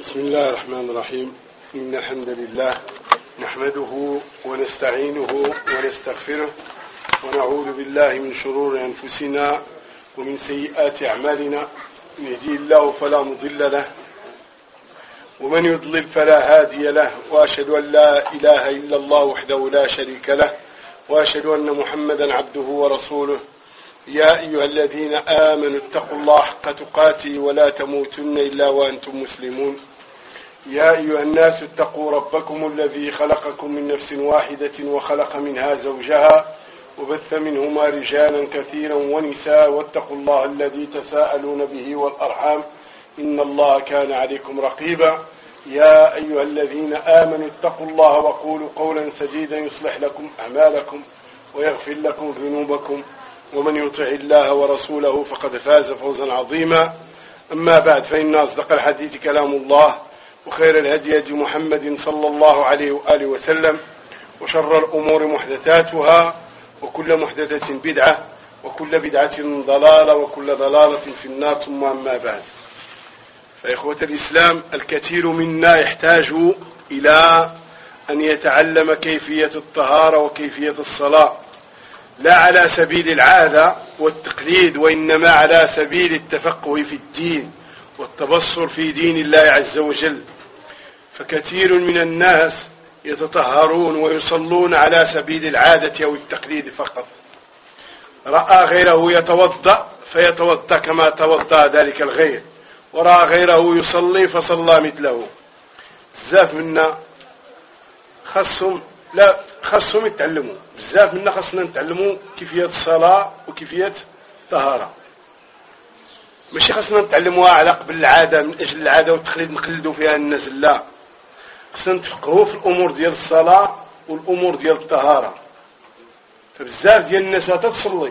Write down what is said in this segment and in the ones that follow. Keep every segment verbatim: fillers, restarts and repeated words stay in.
بسم الله الرحمن الرحيم. إن الحمد لله نحمده ونستعينه ونستغفره ونعوذ بالله من شرور أنفسنا ومن سيئات أعمالنا. من يهديه الله فلا مضل له ومن يضلل فلا هادي له، وأشهد أن لا إله إلا الله وحده لا شريك له، وأشهد أن محمدا عبده ورسوله. يا أيها الذين آمنوا اتقوا الله حق تقاته ولا تموتن إلا وأنتم مسلمون. يا أيها الناس اتقوا ربكم الذي خلقكم من نفس واحدة وخلق منها زوجها وبث منهما رجالا كثيرا ونساء، واتقوا الله الذي تساءلون به والأرحام إن الله كان عليكم رقيبا. يا أيها الذين آمنوا اتقوا الله وقولوا قولا سديدا يصلح لكم أعمالكم ويغفر لكم ذنوبكم، ومن يطع الله ورسوله فقد فاز فوزا عظيما. أما بعد، فإن أصدق الحديث كلام الله، وخير الهدي هدي محمد صلى الله عليه وآله وسلم، وشر الأمور محدثاتها، وكل محدثة بدعة، وكل بدعة ضلالة، وكل ضلالة في النار. ثم أما بعد، فإخوة الإسلام، الكثير منا يحتاج إلى أن يتعلم كيفية الطهارة وكيفية الصلاة، لا على سبيل العادة والتقليد، وإنما على سبيل التفقه في الدين والتبصر في دين الله عز وجل. فكثير من الناس يتطهرون ويصلون على سبيل العادة أو التقليد فقط. رأى غيره يتوضأ فيتوضأ كما توضأ ذلك الغير، ورأى غيره يصلي فصلى مثله. بزاف منا خصهم لا خصهم يتعلموا، بزاف منا خصنا نتعلموا كيفية الصلاة وكيفية الطهارة. ماشي خصنا نتعلموها على قبل العادة من أجل العادة والتقليد نقلدوا فيها الناس، لا، خصنا نتفقهوا في الأمور ديال الصلاة والأمور ديال الطهارة. فبزاف ديال الناس تتصلي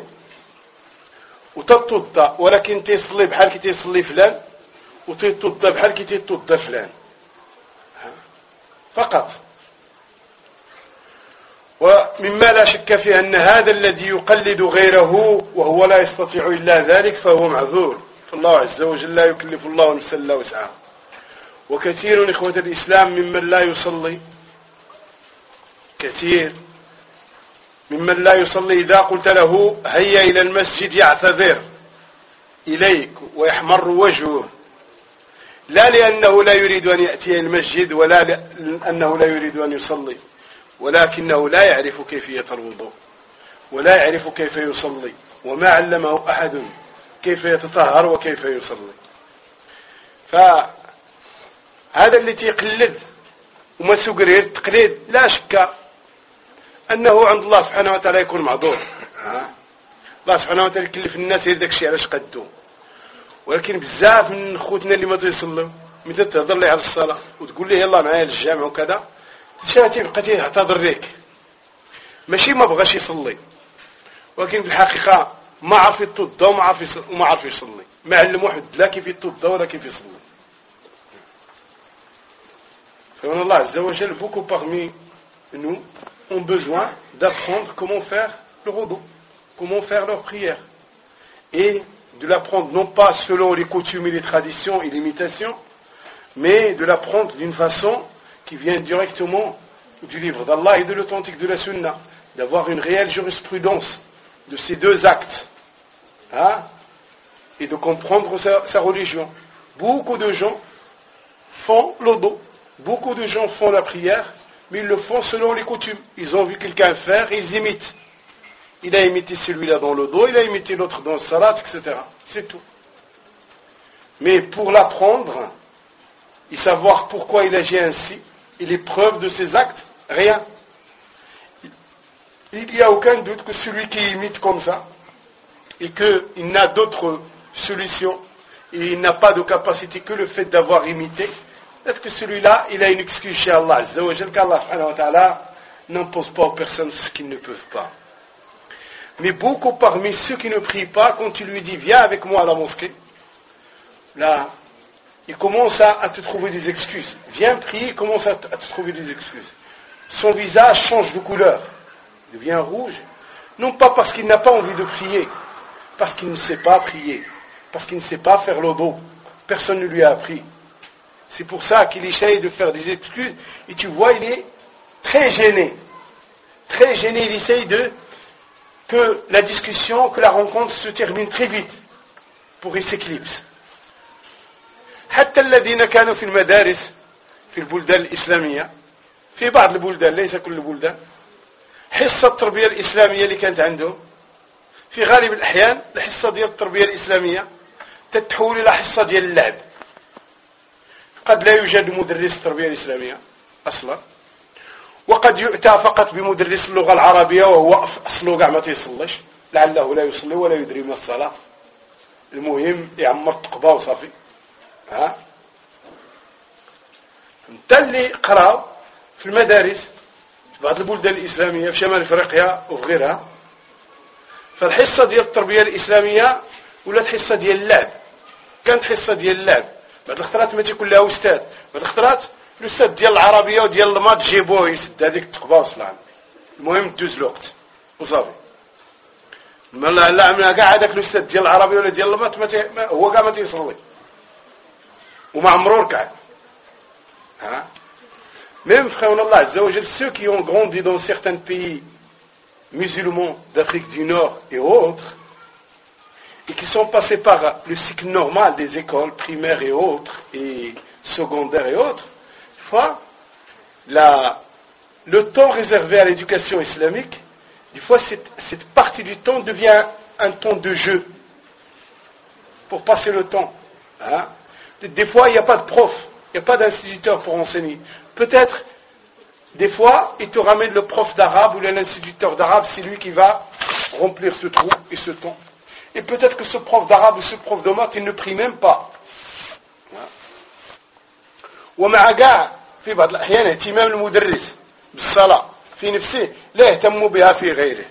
وتتوضا، ولكن تيصلي بحال كي تيصلي فلان، وتتوضا بحال كي تيتوضا فلان فقط. ومما لا شك فيه أن هذا الذي يقلد غيره وهو لا يستطيع إلا ذلك فهو معذور، فالله عز وجل لا يكلف الله نفسا إلا وسعها. وكثير إخوة الإسلام ممن لا يصلي، كثير ممن لا يصلي إذا قلت له هيا إلى المسجد يعتذر إليك ويحمر وجهه، لا لأنه لا يريد أن يأتي المسجد ولا لأنه لا يريد أن يصلي، ولكنه لا يعرف كيفية الوضوء ولا يعرف كيف يصلي، وما علمه أحد كيف يتطهر وكيف يصلي. فهذا اللي يقلد وما سقرير التقليد لا شك أنه عند الله سبحانه وتعالى يكون معذور. الله سبحانه وتعالى يكلف الناس يدير داكشي علاش قدو. ولكن بزاف من خوتنا اللي ما تيصلوا، متى تهضر لي على الصلاة وتقول لي يلا معايا للجامع وكذا، شاتي بقى تيعتذر ليك، ماشي ما بغاش يصلي، ولكن في الحقيقة ما عرف يتوضا وما عرف وما عرف يصلي، ما علم واحد لا كيف يتوضا ولا كيف يصلي. فإن الله عز وجل beaucoup parmi nous ont besoin d'apprendre comment faire le wudu, comment faire leur prière, et de l'apprendre non pas selon les coutumes et les traditions et l'imitation, mais de l'apprendre d'une façon qui vient directement du livre d'Allah et de l'authentique de la Sunna, d'avoir une réelle jurisprudence de ces deux actes, hein, et de comprendre sa, sa religion. Beaucoup de gens font le dos, beaucoup de gens font la prière, mais ils le font selon les coutumes. Ils ont vu quelqu'un faire, ils imitent. Il a imité celui-là dans le dos, il a imité l'autre dans le salat, et cetera. C'est tout. Mais pour l'apprendre et savoir pourquoi il agit ainsi, et les preuves de ses actes, rien. Il n'y a aucun doute que celui qui imite comme ça, et qu'il n'a d'autre solution, et il n'a pas de capacité que le fait d'avoir imité, peut-être que celui-là, il a une excuse chez Allah Azza wa Jal, qu'Allah subhanahu wa ta'ala n'impose pas aux personnes ce qu'ils ne peuvent pas. Mais beaucoup parmi ceux qui ne prient pas, quand tu lui dis viens avec moi à la mosquée, là, il commence à, à te trouver des excuses. Viens prier, il commence à te, à te trouver des excuses. Son visage change de couleur, il devient rouge, non pas parce qu'il n'a pas envie de prier, parce qu'il ne sait pas prier, parce qu'il ne sait pas faire le dos. Personne ne lui a appris. C'est pour ça qu'il essaye de faire des excuses. Et tu vois, il est très gêné. Très gêné, il essaye de que la discussion, que la rencontre se termine très vite pour qu'il s'éclipse. حتى الذين كانوا في المدارس في البلدان الإسلامية في بعض البلدان ليس كل البلدان حصة التربية الإسلامية اللي كانت عنده في غالب الأحيان الحصة ديال التربية الإسلامية تتحول إلى حصة ديال اللعب. قد لا يوجد مدرس التربية الإسلامية أصلا، وقد يؤتى فقط بمدرس اللغة العربية وهو أصله قاع ما تيصليش، لعله لا يصلي ولا يدري ما الصلاة، المهم يعمر التقبة وصافي. ها انت اللي قراو في المدارس في بعض البلدان الإسلامية في شمال أفريقيا وفي غيرها، فالحصة ديال التربية الإسلامية ولات حصة ديال اللعب. كانت حصة ديال اللعب، بعض الخطرات ما تيكون لها أستاذ، بعض الخطرات الأستاذ ديال العربية وديال المات جيبوه يسد هذيك التقبة وصلان، المهم دوز الوقت وصافي. ما لا لا عملها كاع هذاك الأستاذ ديال العربية ولا ديال المات ما هو كاع ما تيصلي وما عمرو ركع. ها même frère Allah Azza wa Jal, ceux qui ont grandi dans certains pays musulmans d'Afrique du Nord et autres, et qui sont passés par le cycle normal des écoles primaires et autres, et secondaires et autres, fois, la, le temps réservé à l'éducation islamique, des fois cette, cette partie du temps devient un temps de jeu, pour passer le temps. Hein? Des fois, il n'y a pas de prof, il n'y a pas d'instituteur pour enseigner. Peut-être, des fois, il te ramène le prof d'arabe ou l'instituteur d'arabe, c'est lui qui va remplir ce trou et ce temps. Et peut-être que ce prof d'arabe ou ce prof de maths, il ne prie même pas. ومع كاع في بعض الأحيان اهتمام المدرس بالصلاة في نفسه لا يهتم بها في غيره.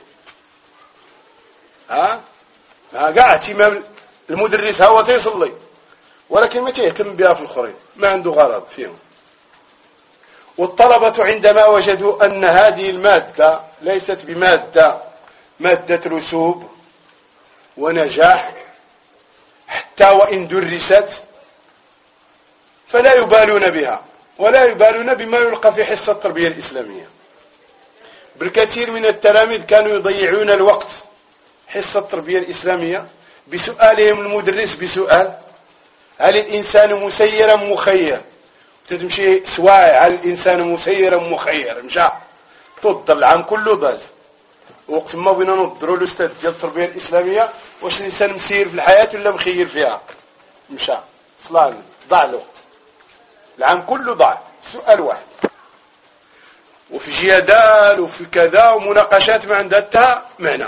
ها مع كاع اهتمام المدرس هو تيصلي ولكن ما تيهتم بها في الآخرين، ما عنده غرض فيهم. والطلبة عندما وجدوا أن هذه المادة ليست بمادة مادة رسوب ونجاح حتى وإن درست فلا يبالون بها ولا يبالون بما يلقى في حصة التربية الإسلامية. بالكثير من التلاميذ كانوا يضيعون الوقت حصة التربية الإسلامية بسؤالهم المدرس بسؤال: هل الإنسان مسير أم مخير؟ تمشي سواء هل الإنسان مسير أم مخير، مشى تضل العام كله باز. وقت ما بينا نضروا الأستاذ ديال التربية الإسلامية واش الإنسان مسير في الحياة ولا مخير فيها، مشى صلان ضاع الوقت، العام كله ضاع سؤال واحد، وفي جدال وفي كذا ومناقشات ما عندها حتى معنى.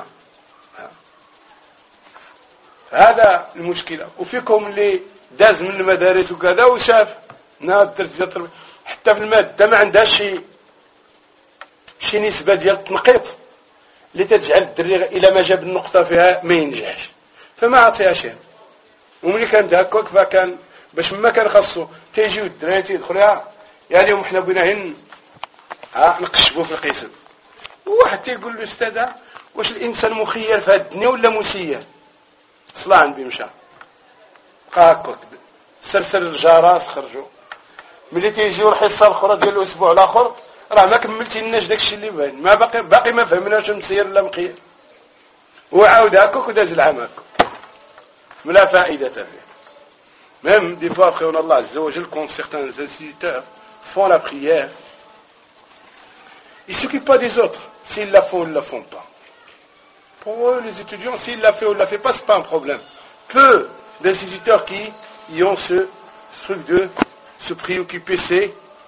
هذا المشكلة. وفيكم اللي داز من المدارس وكذا وشاف نادر حتى في المادة ما عندهاش شي شي نسبة ديال التنقيط اللي تجعل الدري إلى ما جاب النقطة فيها ما ينجحش، فما عطيهاش. وملي كانت هكاك فكان باش ما كان خاصو تيجيو الدراري تيدخلوها يا اليوم حنا بغينا هن ها نقشبوا في القسم، وواحد تيقول له استاذ واش الانسان مخير في هذه الدنيا ولا مسير؟ صلاه بمشى هكاك سرسل الجراس خرجوا. ملي تيجيو الحصه الاخرى ديال الاسبوع الاخر راه ما كملتي لناش داكشي اللي باين، ما باقي باقي ما فهمناش مسير ولا مخير، وعاود هكاك وداز العام هكاك لا فائده فيه. Même des fois, après on Allah Azza wa Jal, quand certains instituteurs font la prière, ils ne s'occupent pas des autres, s'ils la font ou ne la font pas. Pour eux, les étudiants, s'ils la font ou ne la font pas, ce n'est pas un problème. Peu d'instituteurs qui y ont ce truc de se préoccuper, c'est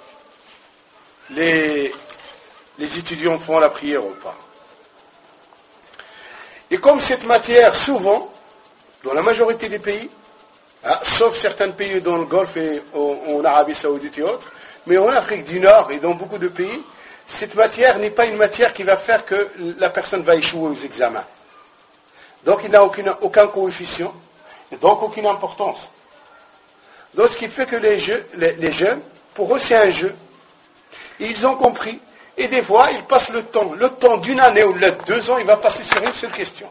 les, les étudiants font la prière ou pas. Et comme cette matière, souvent, dans la majorité des pays, ah, sauf certains pays dans le Golfe et en, en Arabie Saoudite et autres, mais en Afrique du Nord et dans beaucoup de pays, cette matière n'est pas une matière qui va faire que la personne va échouer aux examens. Donc il n'a aucune, aucun coefficient, et donc aucune importance. Donc ce qui fait que les, jeux, les, les jeunes, pour eux c'est un jeu. Et ils ont compris, et des fois ils passent le temps, le temps d'une année ou de deux ans, il va passer sur une seule question.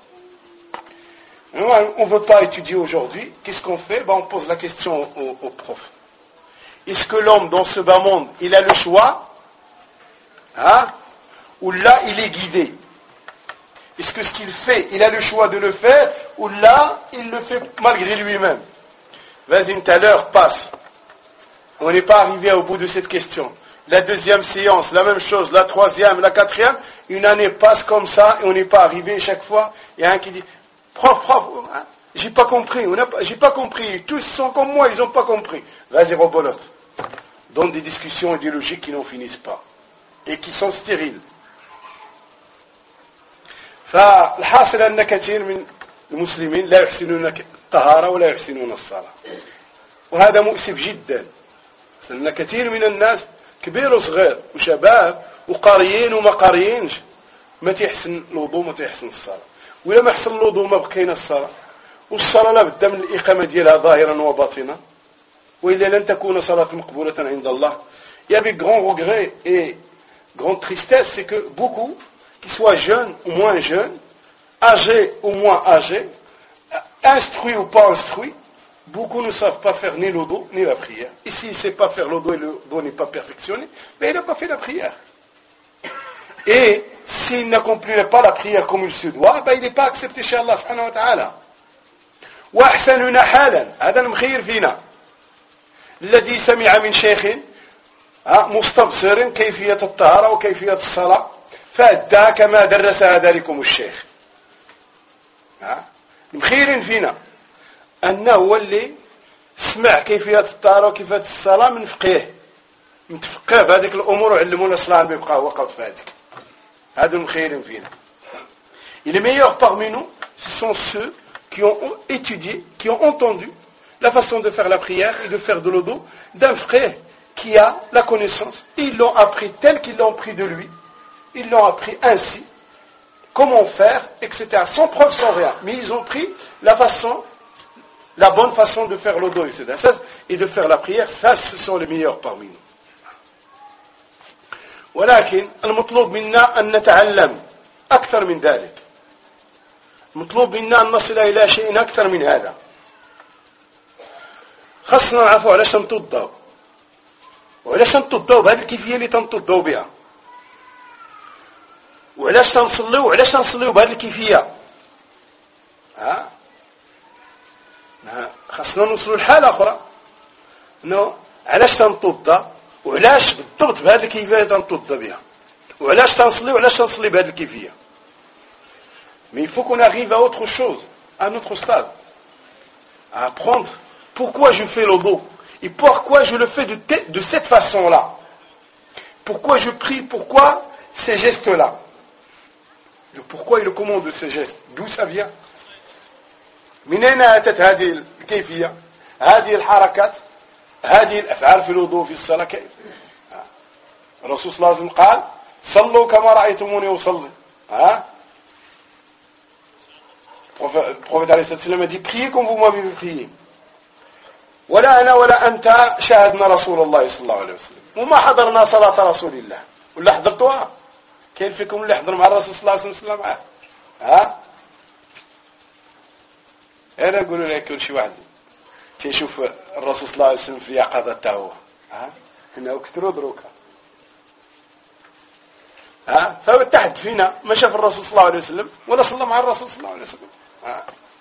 On ne veut pas étudier aujourd'hui. Qu'est-ce qu'on fait? Ben, on pose la question au, au, au prof. est-ce que l'homme dans ce bas monde, il a le choix, hein, ou là il est guidé? Est-ce que ce qu'il fait, il a le choix de le faire, ou là il le fait malgré lui-même? Vas-y, tout à l'heure passe. On n'est pas arrivé au bout de cette question. La deuxième séance, la même chose, la troisième, la quatrième, une année passe comme ça et on n'est pas arrivé chaque fois. Il y a un qui dit, prof, prof, hein, j'ai pas compris, on a pas, j'ai pas compris, tous sont comme moi, ils n'ont pas compris. Vas-y, rebolote. Dans des discussions idéologiques qui n'en finissent pas et qui sont stériles. فالحاصل أن كثير من المسلمين لا يحسنون الطهارة ولا يحسنون الصلاة وهذا مؤسف جدا لأن كثير من الناس كبير وصغير وشباب وقاريين وما قاريينش ما تيحسن الوضوء ما تيحسن الصلاة ولا ما يحسن الوضوء ما بقينا الصلاة والصلاة لا بد من الإقامة ديالها ظاهرا وباطنا وإلا لن تكون صلاة مقبولة عند الله. Il y a des grands regrets et grande tristesse, c'est que beaucoup, qu'ils soient jeunes ou moins jeunes, âgés ou moins âgés, instruits ou pas instruits, beaucoup ne savent pas faire ni le dos ni la prière. Et s'il ne sait pas faire le dos et le dos n'est pas perfectionné, mais il n'a pas fait la prière. Et s'il n'accomplit pas la prière comme il se doit, ben il n'est pas accepté chez Allah subhanahu wa ta'ala. وأحسننا حالا هذا المخير فينا الذي سمع من شيخ مستبصر كيفية الطهارة وكيفية الصلاة فأدى كما درس ذلكم الشيخ. المخير فينا أنه هو اللي سمع كيفية الطهارة وكيفية الصلاة من فقيه متفقه في هذيك الأمور وعلمونا الصلاة بيبقى وقت في هذيك. هذا المخير فينا. Et les meilleurs parmi nous, ce sont ceux qui ont étudié, qui ont entendu la façon de faire la prière et de faire de l'odo d'un frère qui a la connaissance. Ils l'ont appris tel qu'ils l'ont pris de lui. Ils l'ont appris ainsi, comment faire, et cetera. Sans preuve, sans rien. Mais ils ont pris la façon, la bonne façon de faire l'odo, et cetera. Ça, et de faire la prière, ça, ce sont les meilleurs parmi nous. ولكن المطلوب منا أن نتعلم أكثر من ذلك. مطلوب منا أن نصل إلى شيء أكثر من هذا. خاصنا نعرفوا علاش تنتوضاو وعلاش تنتوضاو بهذه الكيفية اللي تنتوضاو بها وعلاش تنصليو وعلاش تنصليو بهذه الكيفية. ها خاصنا نوصلوا لحالة أخرى إنه علاش تنتوضا وعلاش بالضبط بهذه الكيفية تنتوضا بها وعلاش تنصلي وعلاش تنصلي بهذه الكيفية. Mais il faut qu'on arrive à autre chose, à un autre stade, à apprendre pourquoi je fais le dos et pourquoi je le fais de, te, de cette façon-là. Pourquoi je prie, pourquoi ces gestes-là. Le pourquoi et le comment de ces gestes. D'où ça vient? من أين أتت هذه الكيفية؟ هذه الحركات هذه الأفعال في الوضوء في الصلاة كيف؟ الرسول صلى الله عليه وسلم قال صلوا كما رأيتموني أصلي. ها؟ Le prophète alayhi salam a dit priez comme vous m'avez vu prier. ولا أنا ولا أنت شاهدنا رسول الله صلى الله عليه وسلم وما حضرنا صلاة رسول الله ولا حضرتوها. كاين فيكم اللي حضر مع الرسول صلى الله عليه وسلم معاه؟ ها؟ أنا أقول لك كل شيء واحد تشوف الرسول صلى الله عليه وسلم في يقظة تاهو. ها؟ هنا كثروا دروكا. ها؟ فبتحد فينا ما شاف الرسول صلى الله عليه وسلم ولا صلى مع الرسول صلى الله عليه وسلم. ها؟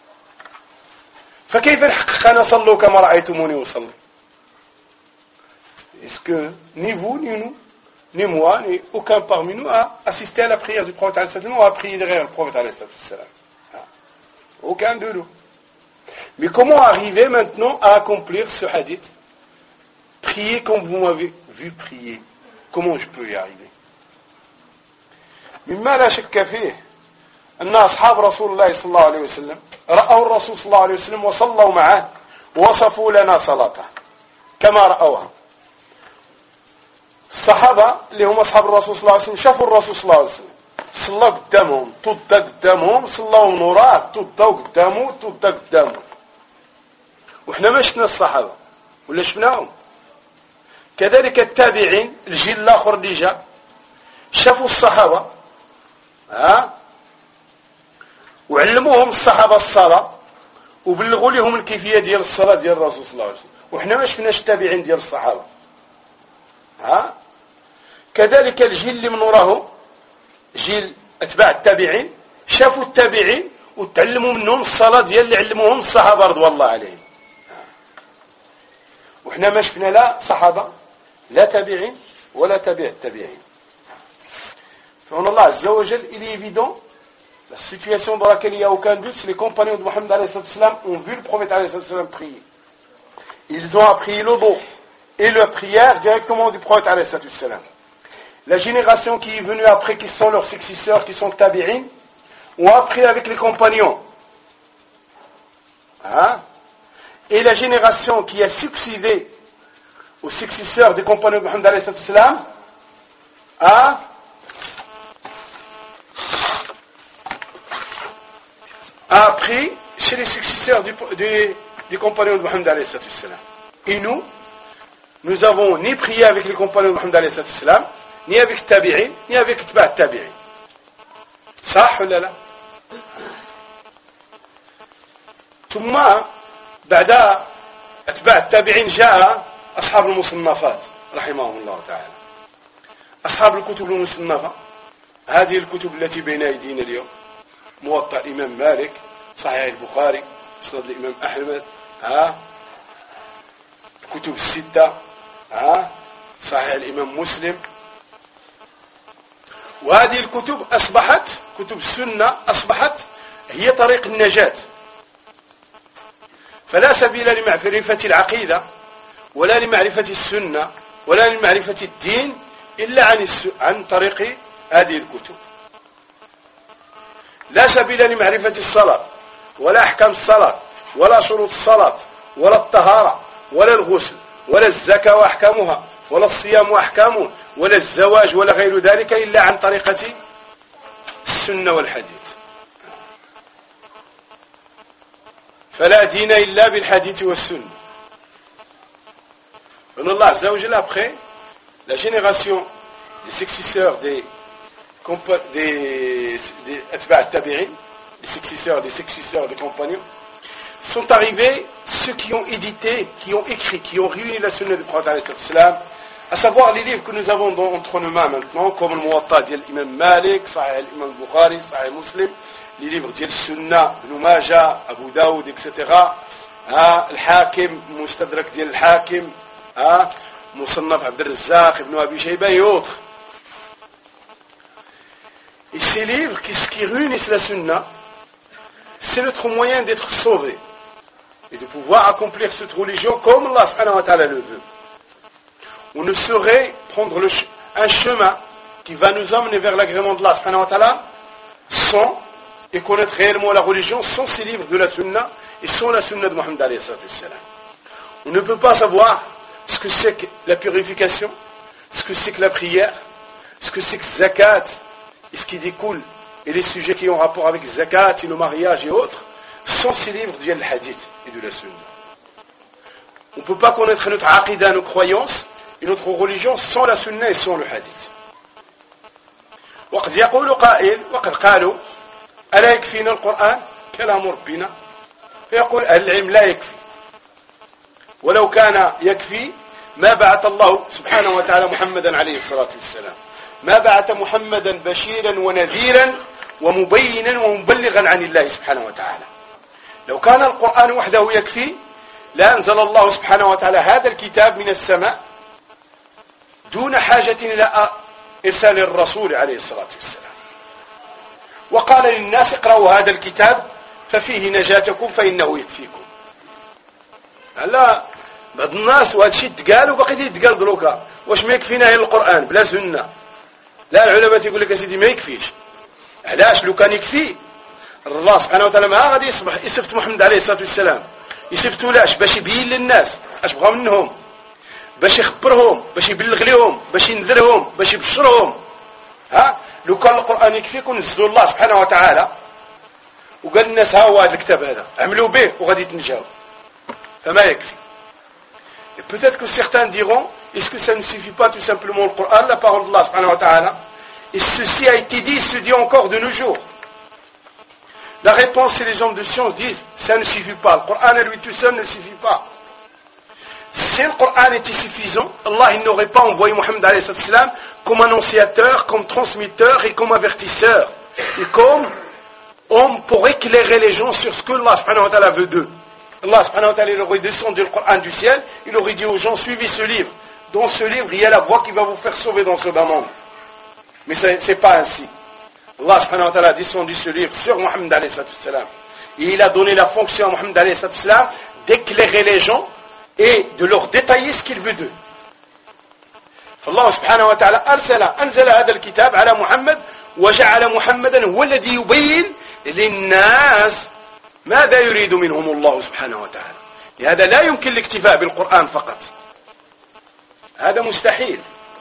فكيف نحقق أنا صلوا كما رأيتموني أصلي؟ Est-ce que ni vous, ni nous, ni moi, ni aucun parmi nous a assisté à la prière du prophète alayhi salam ou a prié derrière le prophète alayhi salam? Aucun de nous. Mais comment arriver maintenant à accomplir ce hadith? Prier comme vous m'avez vu prier. Comment je peux y arriver? مما لا شك فيه أن أصحاب رسول الله صلى الله عليه وسلم رأوا الرسول صلى الله عليه وسلم وصلوا معه ووصفوا لنا صلاته كما رأوها. الصحابة اللي هم أصحاب الرسول صلى الله عليه وسلم شافوا الرسول صلى الله عليه وسلم صلى قدامهم توضى قدامهم صلوا نوراه توضوا قدامه توضى قدامه وإحنا ما شفنا الصحابة ولا شفناهم. كذلك التابعين الجيل الآخر اللي جاء شافوا الصحابة ها وعلموهم الصحابة الصلاة وبلغوا لهم الكيفية ديال الصلاة ديال الرسول صلى الله عليه وسلم وإحنا ما شفناش التابعين ديال الصحابة ها كذلك الجيل اللي من وراه جيل اتباع التابعين شافوا التابعين وتعلموا منهم الصلاه ديال اللي علموهم الصحابه رضوان الله عليهم. وحنا ما شفنا لا صحابه لا تابعين ولا تابع التابعين. فهنا الله عز وجل il est évident la situation dans laquelle il n'y a aucun doute, c'est les compagnons de Mohammed alayhi salam ont vu le prophète alayhi salam prier. Ils ont appris le dos et la prière directement du prophète alayhi salam. La génération qui est venue après, qui sont leurs successeurs, qui sont tabi'in, ont appris avec les compagnons. Hein? Et la génération qui a succédé aux successeurs des compagnons de Mohammed alayhi salam a a appris chez les successeurs du, du, des compagnons de Mohammed alayhi salam. Et nous, nous avons ni prié avec les compagnons de Mohammed alayhi salam, ni avec tabi'in, ni avec tba' tabi'in. صح ولا لا؟ ثم بعد أتباع التابعين جاء أصحاب المصنفات رحمهم الله تعالى. أصحاب الكتب المصنفة هذه الكتب التي بين أيدينا اليوم موطأ الإمام مالك صحيح البخاري مسند الإمام أحمد ها الكتب الستة ها صحيح الإمام مسلم. وهذه الكتب أصبحت كتب السنة أصبحت هي طريق النجاة. فلا سبيل لمعرفة العقيدة ولا لمعرفة السنة ولا لمعرفة الدين إلا عن عن طريق هذه الكتب. لا سبيل لمعرفة الصلاة ولا أحكام الصلاة ولا شروط الصلاة ولا الطهارة ولا الغسل ولا الزكاة وأحكامها ولا الصيام وأحكامه ولا الزواج ولا غير ذلك إلا عن طريقة السنة والحديث. فلا دين إلا بالحديث والسنة. En Allah Azza wa Jalla, après, la génération des successeurs des des des atba' tabi'in, les successeurs des successeurs des compagnons, sont arrivés ceux qui ont édité, qui ont écrit, qui ont réuni la sunna du prophète alayhi salam, à savoir les livres que nous avons dans, entre nos mains maintenant, comme le Muwatta de l'imam Malik, Sahih l'imam Bukhari, Sahih Muslim, les livres de Sunna, Ibn Majah, Abu Daoud, et cetera. Ah, Al-Hakim, Mustadrak de Al-Hakim, ah, Musannaf Abd al-Razzaq, Ibn Abi Shayba et autres. Et ces livres, ce qui réunissent la Sunna, c'est notre moyen d'être sauvé et de pouvoir accomplir cette religion comme Allah subhanahu wa ta'ala le veut. On ne saurait prendre le, un chemin qui va nous emmener vers l'agrément de Allah subhanahu wa ta'ala sans et connaître réellement la religion sans ces livres de la sunna et sans la sunna de Mohammed alayhi salam. On ne peut pas savoir ce que c'est que la purification, ce que c'est que la prière, ce que c'est que zakat et ce qui découle et les sujets qui ont rapport avec zakat et le mariage et autres sans ces livres du hadith et de la sunna. On ne peut pas connaître notre aqidah, nos croyances et notre religion sans la sunna et sans le hadith. وقد يقول قائل وقد قالوا ألا يكفينا القرآن كلام ربنا فيقول أهل العلم لا يكفي ولو كان يكفي ما بعث الله سبحانه وتعالى محمدا عليه الصلاة والسلام ما بعث محمدا بشيرا ونذيرا ومبينا ومبلغا عن الله سبحانه وتعالى. لو كان القرآن وحده يكفي لأنزل الله سبحانه وتعالى هذا الكتاب من السماء دون حاجة إلى إرسال الرسول عليه الصلاة والسلام وقال للناس اقرأوا هذا الكتاب ففيه نجاتكم فإنه يكفيكم. هلا بعض الناس وهذا الشيء تقال وباقي يتقال دروكا واش ما يكفينا غير القرآن بلا سنة. لا العلماء تيقول لك يا سيدي ما يكفيش. علاش لو كان يكفي الله سبحانه وتعالى ما غادي يصبح يصفت محمد عليه الصلاة والسلام يصفتو لاش باش يبين للناس اش بغا منهم باش يخبرهم باش يبلغ لهم باش ينذرهم باش يبشرهم. ها لو كان القرآن يكفيك ونزلوا الله سبحانه وتعالى وقال الناس ها هو هذا الكتاب هذا عملوا به وغادي تنجاو فما يكفي. Et peut-être que certains diront est-ce que ça ne suffit pas tout simplement le Coran, la parole d'Allah subhanahu wa ta'ala, et ceci a été dit, se dit encore de nos jours. La réponse, c'est les hommes de science disent ça ne suffit pas, le Coran à lui tout seul ne suffit pas. Si le Coran était suffisant, Allah il n'aurait pas envoyé Mohammed alayhi salam comme annonciateur, comme transmetteur et comme avertisseur. Et comme homme pour éclairer les gens sur ce que Allah subhanahu wa ta'ala veut d'eux. Allah subhanahu wa ta'ala il aurait descendu le Coran du ciel, il aurait dit aux gens suivez ce livre. Dans ce livre, il y a la voie qui va vous faire sauver dans ce bas monde. Mais ce n'est pas ainsi. Allah subhanahu wa ta'ala a descendu ce livre sur Mohammed alayhi salam. Et il a donné la fonction à Mohammed alayhi salam d'éclairer les gens et de leur détailler ce qu'il veut d'eux. فالله سبحانه وتعالى أرسل أنزل هذا الكتاب على محمد وجعل محمدا هو الذي يبين للناس ماذا يريد منهم الله سبحانه وتعالى. لهذا لا يمكن الاكتفاء بالقرآن فقط، هذا مستحيل.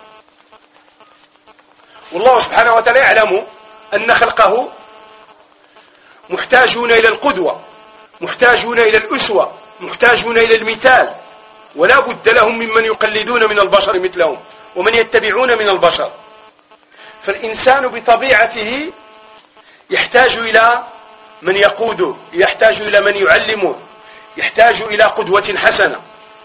والله سبحانه وتعالى يعلم أن خلقه محتاجون إلى القدوة، محتاجون إلى الأسوة، محتاجون إلى المثال، ولا بد لهم ممن يقلدون من البشر مثلهم ومن يتبعون من البشر. فالإنسان بطبيعته يحتاج إلى من يقوده، يحتاج إلى من يعلمه، يحتاج إلى قدوة حسنة.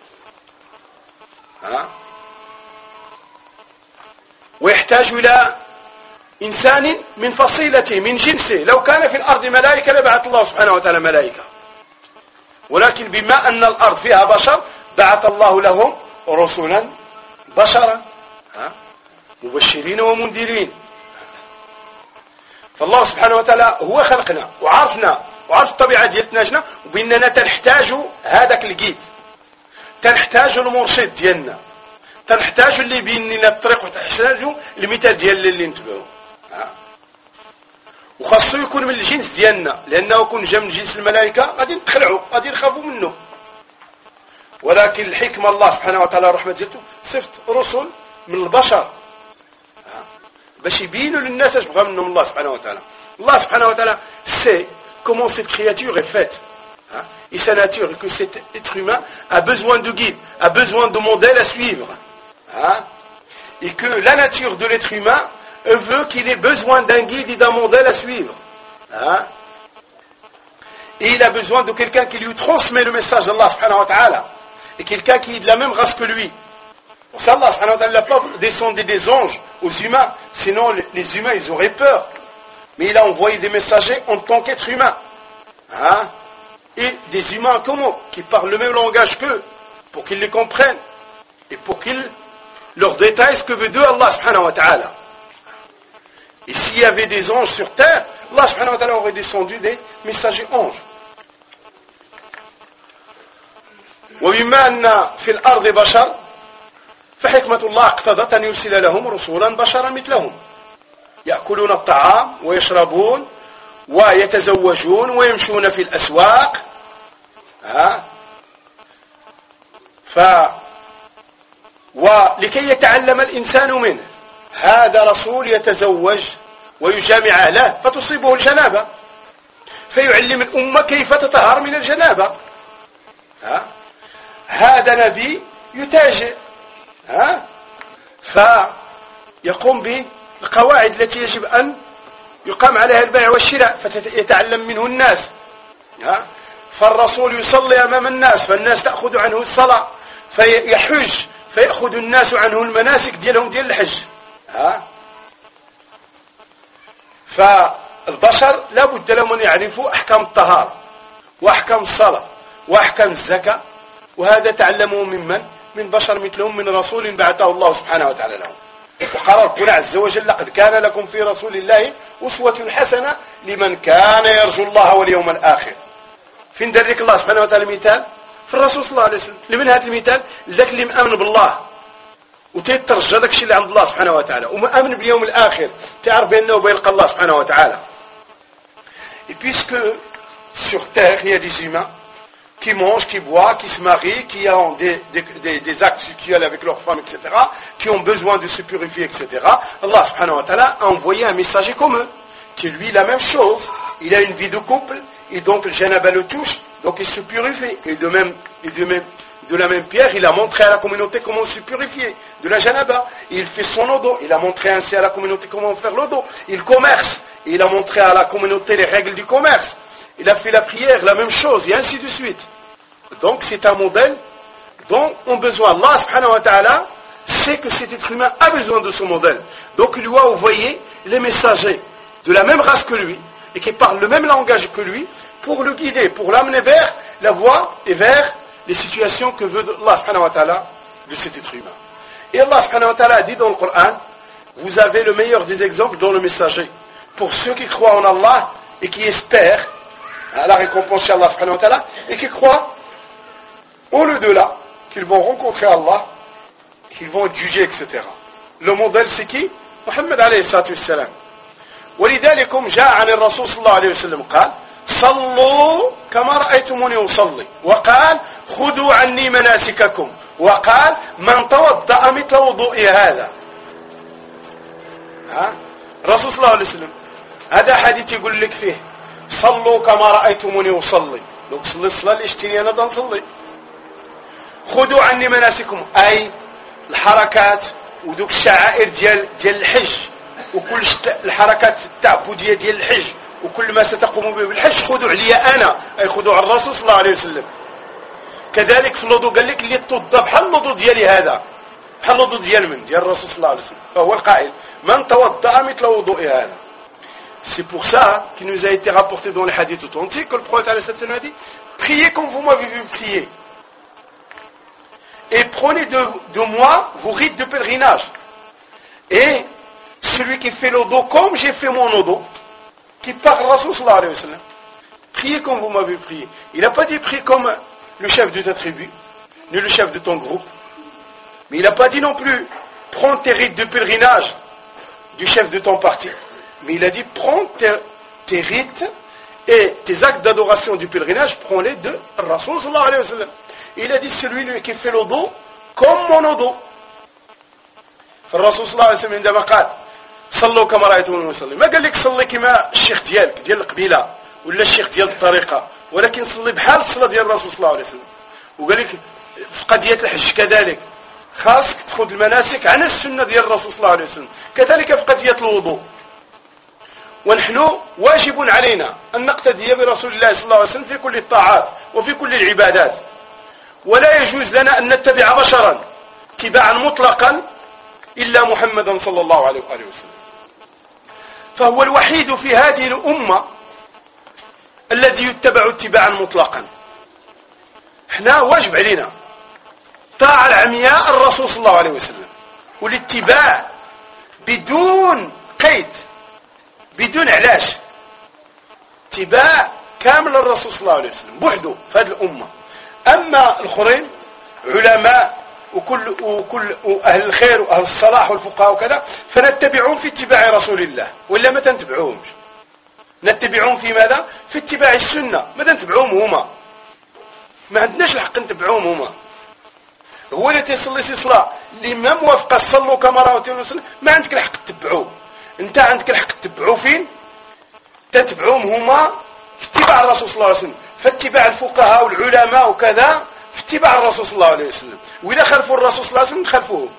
ويحتاج إلى إنسان من فصيلته من جنسه. لو كان في الأرض ملائكة لبعث الله سبحانه وتعالى ملائكة، ولكن بما أن الأرض فيها بشر بعث الله لهم رسلا بشرا مبشرين ومنذرين. فالله سبحانه وتعالى هو خلقنا وعرفنا وعرف الطبيعة ديالتنا جنا، وبأننا تنحتاج هذاك الجيد، تنحتاج المرشد ديالنا، تنحتاج اللي يبين لنا الطريق، وتحتاج المثال ديال اللي نتبعوه. وخاصو يكون من الجنس ديالنا، لأنه يكون جا من جنس الملائكة غادي نتخلعوا، غادي نخافوا منه. ولكن الحكمة الله سبحانه وتعالى رحمة ديالته صفت رسل من البشر باش يبينوا للناس اش بغى منهم الله سبحانه وتعالى. الله سبحانه وتعالى sait comment cette créature est faite. Et sa nature, que cet être humain a besoin de guide, a besoin de modèle à suivre. Et que la nature de l'être humain veut qu'il ait besoin d'un guide et d'un modèle à suivre. Et il a besoin de quelqu'un qui lui transmet le message d'Allah subhanahu wa ta'ala. Et quelqu'un qui est de la même race que lui. Pour ça, Allah subhanahu wa ta'ala n'a pas descendu des anges aux humains, sinon les humains ils auraient peur. Mais il a envoyé des messagers en tant qu'être humain. Hein? Et des humains comme eux, qui parlent le même langage qu'eux, pour qu'ils les comprennent, et pour qu'ils leur détaillent ce que veut d'eux Allah subhanahu wa ta'ala. Et s'il y avait des anges sur terre, Allah subhanahu wa ta'ala aurait descendu des messagers anges. وبما أن في الأرض بشر فحكمة الله اقتضت أن يرسل لهم رسولا بشرا مثلهم يأكلون الطعام ويشربون ويتزوجون ويمشون في الأسواق. ها ف ولكي يتعلم الإنسان منه، هذا رسول يتزوج ويجامع أهله فتصيبه الجنابة، فيعلم الأمة كيف تطهر من الجنابة. ها هذا نبي يتاجر، ها فيقوم بالقواعد التي يجب أن يقام عليها البيع والشراء فيتعلم منه الناس. ها فالرسول يصلي أمام الناس فالناس تأخذ عنه الصلاة، فيحج فيأخذ الناس عنه المناسك ديالهم ديال الحج. ها فالبشر لا بد لهم أن يعرفوا أحكام الطهارة وأحكام الصلاة وأحكام الزكاة، وهذا تعلموا ممن؟ من بشر مثلهم، من رسول بعثه الله سبحانه وتعالى لهم. وقال ربنا عز وجل لقد كان لكم في رسول الله أسوة حسنة لمن كان يرجو الله واليوم الآخر. فين درك الله سبحانه وتعالى مثال؟ في الرسول صلى الله عليه وسلم. لمن هذا المثال؟ ذاك اللي مآمن بالله وتيترجى داك الشيء اللي عند الله سبحانه وتعالى، ومآمن باليوم الآخر، تعرف بأنه بيلقى الله سبحانه وتعالى. Et puisque sur terre il y a des humains qui mangent, qui boivent, qui se marient, qui ont des, des, des, des actes sexuels avec leurs femmes, et cetera, qui ont besoin de se purifier, et cetera, Allah subhanahu wa ta'ala a envoyé un messager comme eux, qui lui la même chose, il a une vie de couple, et donc le janaba le touche, donc il se purifie. Et de même, et de même, de la même pierre, il a montré à la communauté comment se purifier de la janaba. Il fait son odo, il a montré ainsi à la communauté comment faire l'odo. Il commerce, et il a montré à la communauté les règles du commerce. Il a fait la prière, la même chose, et ainsi de suite. Donc c'est un modèle dont ont besoin. Allah subhanahu wa ta'ala sait que cet être humain a besoin de son modèle. Donc il lui a envoyé les messagers de la même race que lui et qui parlent le même langage que lui pour le guider, pour l'amener vers la voie et vers les situations que veut Allah subhanahu wa ta'ala de cet être humain. Et Allah subhanahu wa ta'ala a dit dans le Coran, vous avez le meilleur des exemples dans le messager. Pour ceux qui croient en Allah et qui espèrent à la récompense chez Allah subhanahu wa ta'ala et qui croient au au-delà, qu'ils vont rencontrer Allah, qu'ils vont être jugés, et cetera. Le modèle c'est qui? Muhammad alayhi salatu wassalam. ولذلك جاء عن الرسول صلى الله عليه وسلم قال صلوا كما رأيتموني أصلي وقال خذوا عني مناسككم وقال من توضأ مثل وضوئي هذا. ها الرسول صلى الله عليه وسلم هذا حديث يقول لك فيه صلوا كما رأيتموني أصلي. دونك صلي الصلاة اللي شتيني أنا نصلي. خذوا عني مناسككم أي الحركات ودوك الشعائر ديال ديال الحج وكل الحركات التعبدية ديال الحج وكل ما ستقوم به بالحج خذوا عليا أنا أي خذوا على الرسول صلى الله عليه وسلم. كذلك في الوضوء قال لك اللي توضا بحال الوضوء ديالي هذا بحال الوضوء ديال من ديال الرسول صلى الله عليه وسلم. فهو القائل من توضأ مثل وضوء هذا. C'est pour ça qu'il nous a été rapporté dans les hadiths authentiques que le prophète a dit priez comme vous m'avez vu prier et prenez de, de moi vos rites de pèlerinage. Et celui qui fait l'odo comme j'ai fait mon odo, qui parle Rasul sallallahu alayhi wa sallam, priez comme vous m'avez prié. Il n'a pas dit priez comme le chef de ta tribu, ni le chef de ton groupe. Mais il n'a pas dit non plus prends tes rites de pèlerinage du chef de ton parti. Mais il a dit prends tes, tes rites et tes actes d'adoration du pèlerinage, prends-les de Rasul sallallahu alayhi wa sallam. Il a dit celui qui fait l'odo comme mon odo. فالرسول صلى الله عليه وسلم عندما قال صلوا كما رأيتموني أصلي ما قال لك صلي كما الشيخ ديالك ديال القبيلة ولا الشيخ ديال الطريقة ولكن صلي بحال الصلاة ديال الرسول صلى الله عليه وسلم. وقال لك في قضية الحج كذلك خاصك تأخذ المناسك عن السنة ديال الرسول صلى الله عليه وسلم. كذلك في قضية الوضوء ونحن واجب علينا أن نقتدي برسول الله صلى الله عليه وسلم في كل الطاعات وفي كل العبادات ولا يجوز لنا أن نتبع بشرا اتباعا مطلقا إلا محمدا صلى الله عليه وآله وسلم. فهو الوحيد في هذه الأمة الذي يتبع اتباعا مطلقا. احنا واجب علينا طاعة العمياء الرسول صلى الله عليه وسلم والاتباع بدون قيد بدون علاش اتباع كامل الرسول صلى الله عليه وسلم بوحده في هذه الأمة. أما الآخرين علماء وكل وكل أهل الخير وأهل الصلاح والفقهاء وكذا فنتبعهم في اتباع رسول الله ولا ما تنتبعوهمش. نتبعهم في ماذا؟ في اتباع السنة. ما تنتبعوهم هما ما عندناش الحق نتبعوهم هما. هو اللي تيصلي شي صلاة اللي ما موافقة صلوا كما رأيتموني أصلي ما عندك الحق تتبعوه. انت عندك الحق تتبعوه فين؟ تتبعوهم هما في اتباع الرسول صلى الله عليه وسلم فاتباع الفقهاء والعلماء وكذا في اتباع الرسول صلى الله عليه وسلم. وإذا خلفوا الرسول صلى الله عليه وسلم نخلفوهم.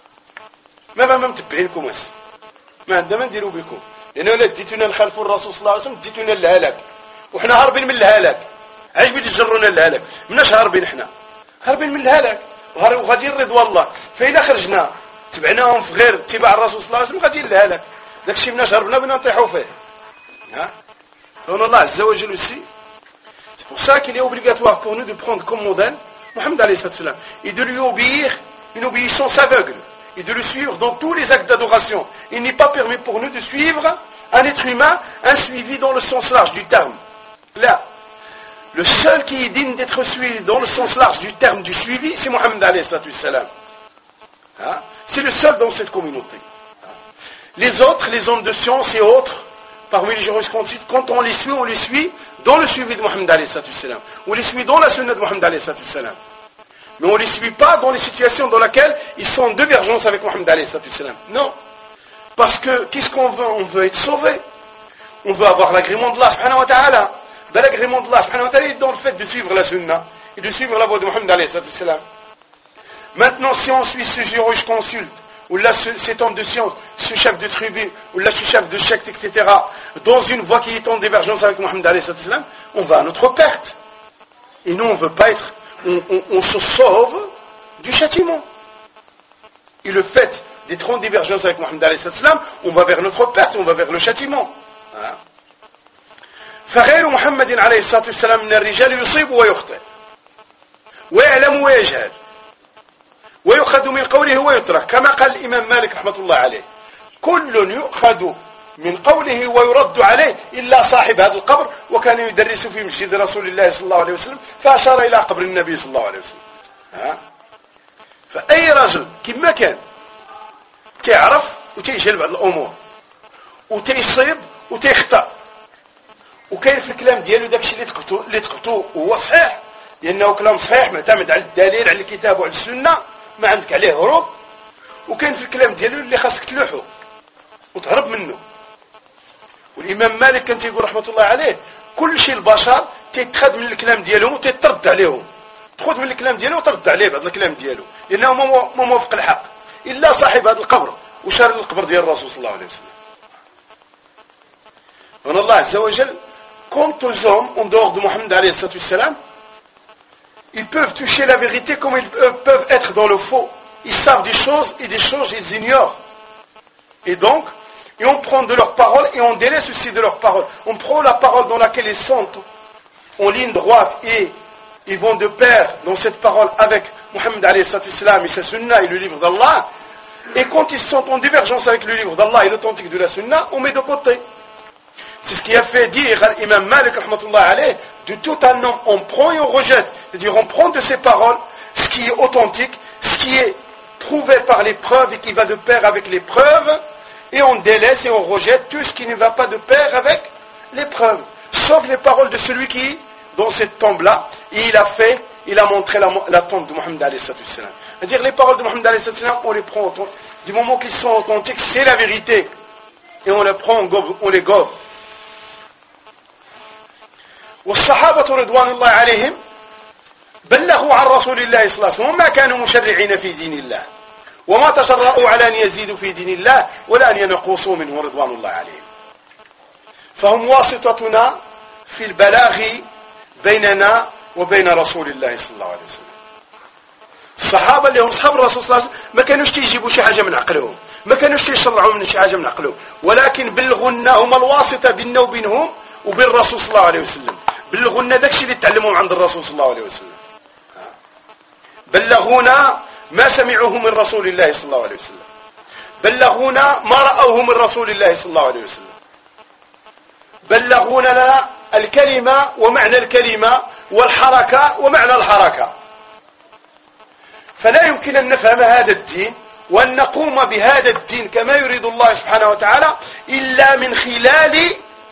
ما ما متبعينكم بس ما عندنا ما نديروا بكم لأنه لا ديتونا نخلفوا الرسول صلى الله عليه وسلم ديتونا للهلاك وحنا هاربين من الهلاك. عاش بدي تجرونا للهلاك مناش هاربين احنا هاربين من الهلاك وغادي رضوان الله. فإذا خرجنا تبعناهم في غير اتباع الرسول صلى الله عليه وسلم غادي للهلاك. داك الشيء مناش هربنا بنا نطيحوا فيه. ها دون الله عز وجل aussi. C'est pour ça qu'il est obligatoire pour nous de prendre comme modèle Mohammed alayhi salam et de lui obéir une obéissance aveugle et de le suivre dans tous les actes d'adoration. Il n'est pas permis pour nous de suivre un être humain, un suivi dans le sens large du terme. Là, le seul qui est digne d'être suivi dans le sens large du terme du suivi, c'est Mohammed alayhi salam. Hein? C'est le seul dans cette communauté. Les autres, les hommes de science et autres, parmi les jurisconsultes, quand on les suit, on les suit dans le suivi de Mohammed alayhi salam. On les suit dans la sunna de Mohammed alayhi salam. Mais on ne les suit pas dans les situations dans lesquelles ils sont en divergence avec Mohammed alayhi salam. Non. Parce que, qu'est-ce qu'on veut? On veut être sauvé. On veut avoir l'agrément de Allah subhanahu wa ta'ala. Ben, l'agrément de Allah subhanahu wa ta'ala est dans le fait de suivre la sunna et de suivre la voie de Mohammed alayhi salam. Maintenant, si on suit ce jurisconsulte, ou là cet homme de science, ce chef de tribu, ou là ce chef de secte, et cetera, dans une voie qui est en divergence avec Mohammed alayhi salam, on va à notre perte. Et nous, on ne veut pas être, on, on, on se sauve du châtiment. Et le fait d'être en divergence avec Mohammed alayhi salam, on va vers notre perte, on va vers le châtiment. فغير محمد عليه الصلاة والسلام من الرجال يصيب ويخطئ ويعلم ويجهل ويؤخذ من قوله ويترك كما قال الإمام مالك رحمة الله عليه كل يؤخذ من قوله ويرد عليه إلا صاحب هذا القبر وكان يدرس في مسجد رسول الله صلى الله عليه وسلم فأشار إلى قبر النبي صلى الله عليه وسلم. ها؟ فأي رجل كما كان تعرف وتيجهل بعض الأمور وتيصيب وتيخطأ وكاين في الكلام ديالو داكشي اللي تقبتو اللي تقبتو وهو صحيح لأنه كلام صحيح معتمد على الدليل على الكتاب وعلى السنة ما عندك عليه هروب وكاين في الكلام ديالو اللي خاصك تلوحو وتهرب منه. والإمام مالك كان تيقول رحمة الله عليه كل شيء البشر تيتخذ من الكلام ديالهم وتترد عليهم تخذ من الكلام ديالو وترد عليه بعض الكلام ديالو لأنه ما موافق الحق إلا صاحب هذا القبر وشار القبر ديال الرسول صلى الله عليه وسلم. وأن الله عز وجل quant aux hommes en dehors de Mohammed alayhi salam, ils peuvent toucher la vérité comme ils peuvent être dans le faux. Ils savent des choses et des choses ils ignorent. Et donc, et on prend de leurs paroles et on délaisse aussi de leurs paroles. On prend la parole dans laquelle ils sont en ligne droite et ils vont de pair dans cette parole avec Mohammed alayhi salam et sa sunna et le livre d'Allah. Et quand ils sont en divergence avec le livre d'Allah et l'authentique de la sunna, on met de côté. C'est ce qui a fait dire à l'imam Malik rahmatullah alayh, de tout un homme on prend et on rejette. C'est-à-dire on prend de ses paroles ce qui est authentique, ce qui est prouvé par les preuves et qui va de pair avec les preuves, et on délaisse et on rejette tout ce qui ne va pas de pair avec les preuves. Sauf les paroles de celui qui, dans cette tombe-là, il a fait, il a montré la, la tombe de Mohammed alayhi salam. C'est-à-dire les paroles de Mohammed alayhi salam, on les prend du moment qu'ils sont authentiques, c'est la vérité. Et on les prend, on, gobe, on les gobe. والصحابة رضوان الله عليهم بلغوا عن رسول الله صلى الله عليه وسلم وما كانوا مشرعين في دين الله وما تشرعوا على أن يزيدوا في دين الله ولا أن ينقصوا منه رضوان الله عليهم فهم واسطتنا في البلاغ بيننا وبين رسول الله صلى الله عليه وسلم. الصحابة اللي هم صحاب الرسول صلى الله عليه وسلم ما كانوش تيجيبوا شي حاجة من عقلهم ما كانوش تيشرعوا من شي حاجة من عقلهم ولكن بلغونا هما الواسطة بيننا وبينهم وبين الرسول صلى الله عليه وسلم. بلغونا داكشي اللي تعلموه عند الرسول صلى الله عليه وسلم. بلغونا ما سمعوه من رسول الله صلى الله عليه وسلم بلغونا ما رأوه من رسول الله صلى الله عليه وسلم بلغونا لنا الكلمة ومعنى الكلمة والحركة ومعنى الحركة. فلا يمكن أن نفهم هذا الدين وأن نقوم بهذا الدين كما يريد الله سبحانه وتعالى إلا من خلال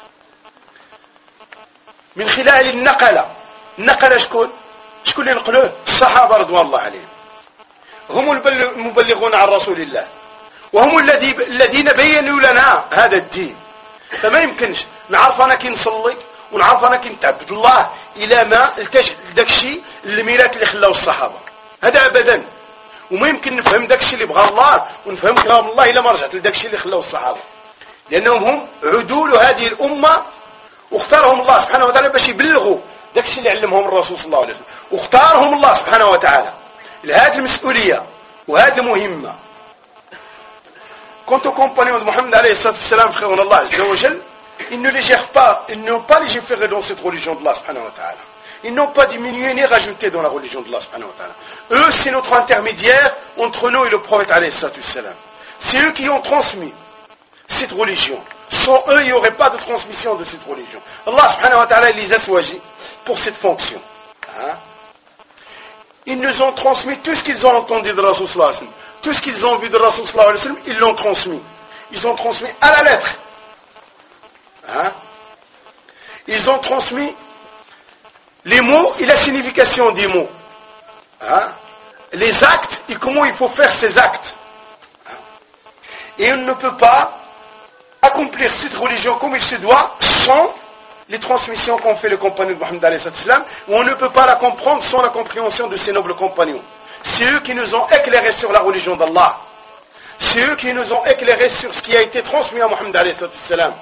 من خلال النقلة. النقلة شكون؟ شكون اللي نقلوه؟ الصحابة رضوان الله عليهم هم المبلغون عن رسول الله وهم الذين بينوا لنا هذا الدين. فما يمكنش نعرف أنا كي نصلي ونعرف أنا كي نتعبد الله إلى ما التجد داكشي الميلات اللي خلاو الصحابة هذا أبدا. وما يمكن نفهم داكشي اللي بغى الله ونفهم كلام الله إلا ما رجعت لداكشي اللي خلاو الصحابة لأنهم هم عدول هذه الأمة واختارهم الله سبحانه وتعالى باش يبلغوا داكشي اللي علمهم الرسول صلى الله عليه وسلم واختارهم الله سبحانه وتعالى لهذه المسؤولية وهذه المهمة. Quant aux compagnons de Mohammed alayhi salam, frère Allah azza wa jal, ils ne légèrent pas, ils n'ont pas légiféré dans cette religion de Allah subhanahu wa ta'ala. Ils n'ont pas diminué ni rajouté dans la religion de Allah subhanahu wa ta'ala. Eux, c'est notre intermédiaire entre nous et le prophète alayhi salam. C'est eux qui ont transmis cette religion. Sans eux, il n'y aurait pas de transmission de cette religion. Allah subhanahu wa ta'ala les a choisis pour cette fonction. Hein? Ils nous ont transmis tout ce qu'ils ont entendu de Rasul sallallahu alayhi wa sallam. Tout ce qu'ils ont vu de Rasul sallallahu alayhi wa sallam, ils l'ont transmis. Ils ont transmis à la lettre. Hein? Ils ont transmis les mots et la signification des mots. Hein? Les actes et comment il faut faire ces actes. Hein? Et on ne peut pas accomplir cette religion comme il se doit sans les transmissions qu'ont fait les compagnons de Mohammed alayhi salam, où on ne peut pas la comprendre sans la compréhension de ces nobles compagnons. C'est eux qui nous ont éclairés sur la religion d'Allah. C'est eux qui nous ont éclairés sur ce qui a été transmis à Mohammed alayhi salam.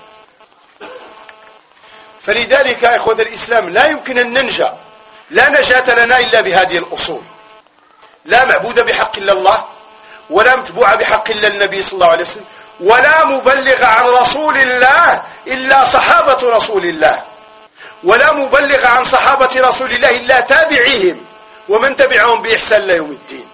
فلذلك إخوة الإسلام لا يمكن أن ننجى لا نجاة لنا إلا بهذه الأصول. لا معبود بحق إلا الله، ولا متبوع بحق إلا النبي صلى الله عليه وسلم، ولا مبلغ عن رسول الله إلا صحابة رسول الله، ولا مبلغ عن صحابة رسول الله إلا تابعيهم ومن تبعهم بإحسان إلى يوم الدين.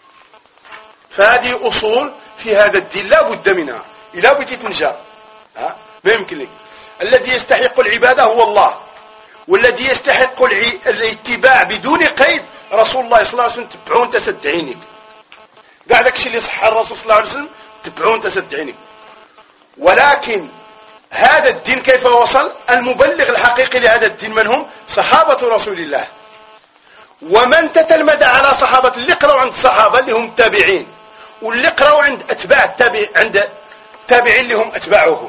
فهذه أصول في هذا الدين لا بد منها إلا بغيتي تنجى. ها ما يمكن لك. الذي يستحق العبادة هو الله، والذي يستحق الاتباع بدون قيد رسول الله صلى الله عليه وسلم. تبعون تسد عينك، قاع داكشي اللي صح الرسول صلى الله عليه وسلم تبعون تسد عينك. ولكن هذا الدين كيف وصل؟ المبلغ الحقيقي لهذا الدين من هم؟ صحابة رسول الله، ومن تتلمذ على صحابة اللي قرأوا عند الصحابة اللي هم التابعين، واللي قرأوا عند أتباع التابع عند التابعين اللي هم أتباعهم.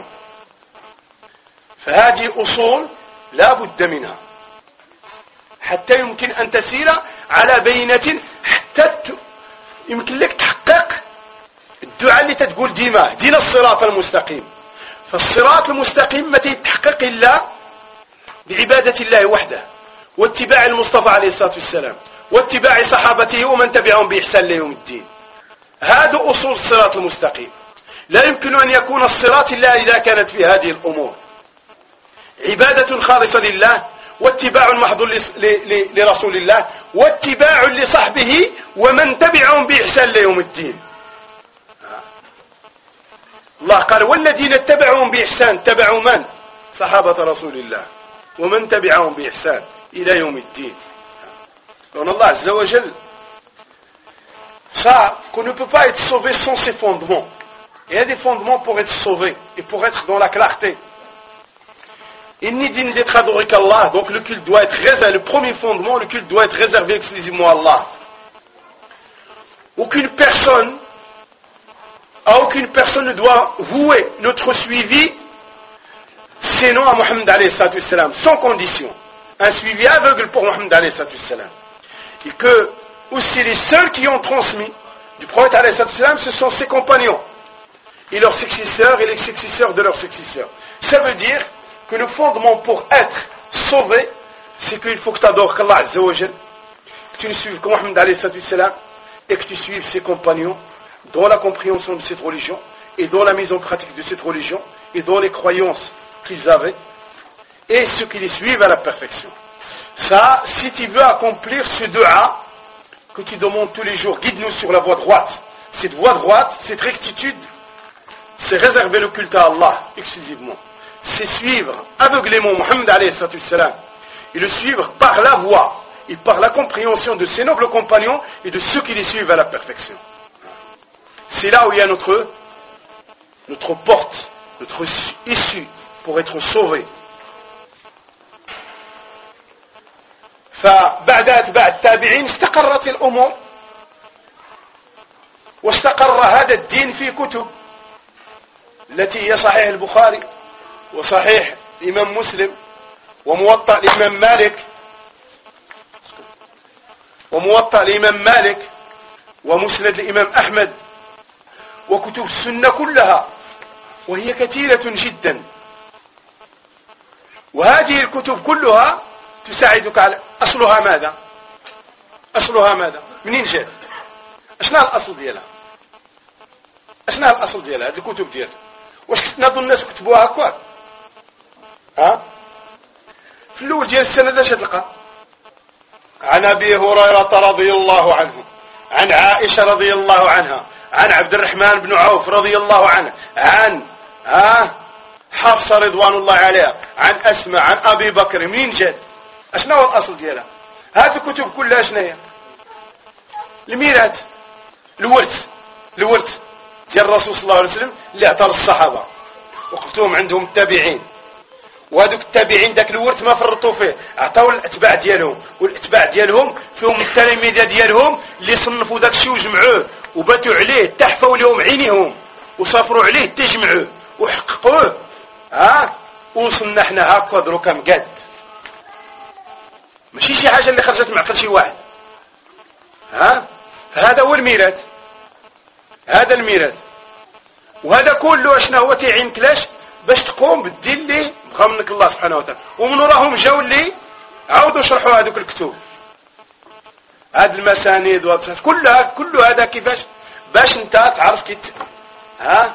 فهذه أصول لا بد منها حتى يمكن أن تسير على بينة، حتى يمكن لك تحقق الدعاء اللي تتقول ديما دين الصراط المستقيم. فالصراط المستقيم ما تتحقق إلا بعبادة الله وحده، واتباع المصطفى عليه الصلاة والسلام، واتباع صحابته ومن تبعهم بإحسان ليوم الدين. هذا أصول الصراط المستقيم. لا يمكن أن يكون الصراط إلا إذا كانت في هذه الأمور: عبادة خالصة لله، واتباع محض لرسول الله، واتباع لصحبه ومن تبعهم بإحسان ليوم الدين. الله قال: والذين اتبعهم بإحسان تبعوا من؟ صحابة رسول الله ومن تبعهم بإحسان إلى يوم الدين. Donc Allah Azza wa Jal, ça, qu'on ne peut pas être sauvé sans ces fondements. Il y a des fondements pour être sauvé et pour être dans la clarté. Il n'est digne d'être adoré qu'Allah, donc le culte doit être réservé, le premier fondement, le culte doit être réservé exclusivement à Allah. Aucune personne, à aucune personne ne doit vouer notre suivi sinon à Mohammed alayhi salatu wassalam, sans condition. Un suivi aveugle pour Mohammed alayhi salatu wassalam. Et que aussi les seuls qui ont transmis du prophète alayhi salatu wassalam, ce sont ses compagnons et leurs successeurs et les successeurs de leurs successeurs. Ça veut dire que le fondement pour être sauvé, c'est qu'il faut que tu adores qu'Allah Azza wa Jal, que tu ne suives que Mohammed alayhi salatu wassalam, et que tu suives ses compagnons dans la compréhension de cette religion et dans la mise en pratique de cette religion et dans les croyances qu'ils avaient et ceux qui les suivent à la perfection. Ça, si tu veux accomplir ce dua que tu demandes tous les jours, guide-nous sur la voie droite. Cette voie droite, cette rectitude, c'est réserver le culte à Allah exclusivement. C'est suivre aveuglément Mohammed alayhi salatu wassalam et le suivre par la voie et par la compréhension de ses nobles compagnons et de ceux qui les suivent à la perfection. C'est là où il y a notre, notre porte, notre issue pour être sauvé. فبعد أتباع التابعين استقرت الأمور واستقر هذا الدين في كتب التي هي صحيح البخاري وصحيح الإمام مسلم وموطأ الإمام مالك وموطأ الإمام مالك ومسند الإمام أحمد وكتب السنة كلها، وهي كثيرة جدا. وهذه الكتب كلها تساعدك على أصلها ماذا؟ أصلها ماذا؟ منين جاءت؟ أشنا الأصل ديالها؟ أشنا الأصل ديالها؟ هذه الكتب ديالها واش نظن الناس كتبوها هكاك؟ ها؟ في الأول ديال السنة اش تلقى؟ عن أبي هريرة رضي الله عنه، عن عائشة رضي الله عنها، عن عبد الرحمن بن عوف رضي الله عنه، عن ها حفصة رضوان الله عليها، عن أسماء، عن أبي بكر. منين جات؟ أشنا هو الأصل ديالها؟ هذه الكتب كلها شنو هي؟ الميراث، الورث، الورث ديال الرسول صلى الله عليه وسلم اللي عطاه للصحابة وقلتهم عندهم التابعين، وهذوك التابعين ذاك الورث ما فرطوا فيه، عطاو الاتباع ديالهم، والاتباع ديالهم فيهم التلاميذ ديالهم اللي صنفوا داك الشيء وجمعوه وباتوا عليه تحفوا لهم عينيهم وصافروا عليه تجمعوه وحققوه. ها وصلنا حنا هكا دروكا مقاد، ماشي شي حاجه اللي خرجت من عقل شي واحد. ها هذا هو الميراث، هذا الميراث. وهذا كله شنو هو تيعينك لاش؟ باش تقوم بالدين اللي بغى منك الله سبحانه وتعالى. ومن وراهم جاو اللي عاودوا شرحوا هذوك الكتب. هاد المسانيد وهاد كلها كل هذا كيفاش باش انت تعرف كي ها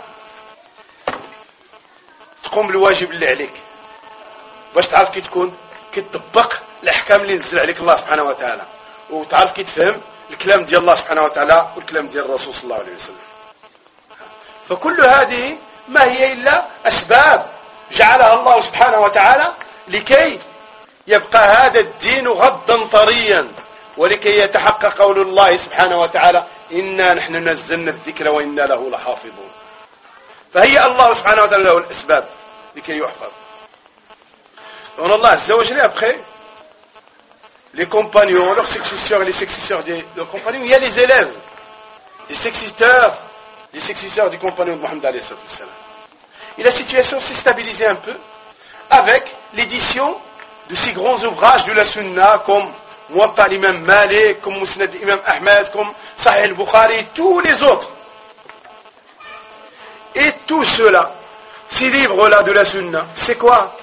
تقوم بالواجب اللي عليك، باش تعرف كي تكون كتطبق الاحكام اللي نزل عليك الله سبحانه وتعالى، وتعرف كي تفهم الكلام ديال الله سبحانه وتعالى والكلام ديال الرسول صلى الله عليه وسلم. فكل هذه ما هي الا اسباب جعلها الله سبحانه وتعالى لكي يبقى هذا الدين غضا طريا، ولكي يتحقق قول الله سبحانه وتعالى إنا نحن نزلنا الذكر وإنا له لحافظون. فهي الله سبحانه وتعالى له الأسباب لكي يحفظ. Donc Allah Azza wa Jalla, après, les compagnons, leurs successeurs et les successeurs des, des compagnons, il y a les élèves, les successeurs, les successeurs du compagnon de Mohammed alayhi salam. Et la situation s'est stabilisée un peu avec l'édition de ces grands ouvrages de la Sunna comme Muwatta l'imam Malik, comme Musnad l'imam Ahmed, comme Sahih al-Bukhari et tous les autres. Et tout cela, ces livres-là de la Sunna, c'est quoi?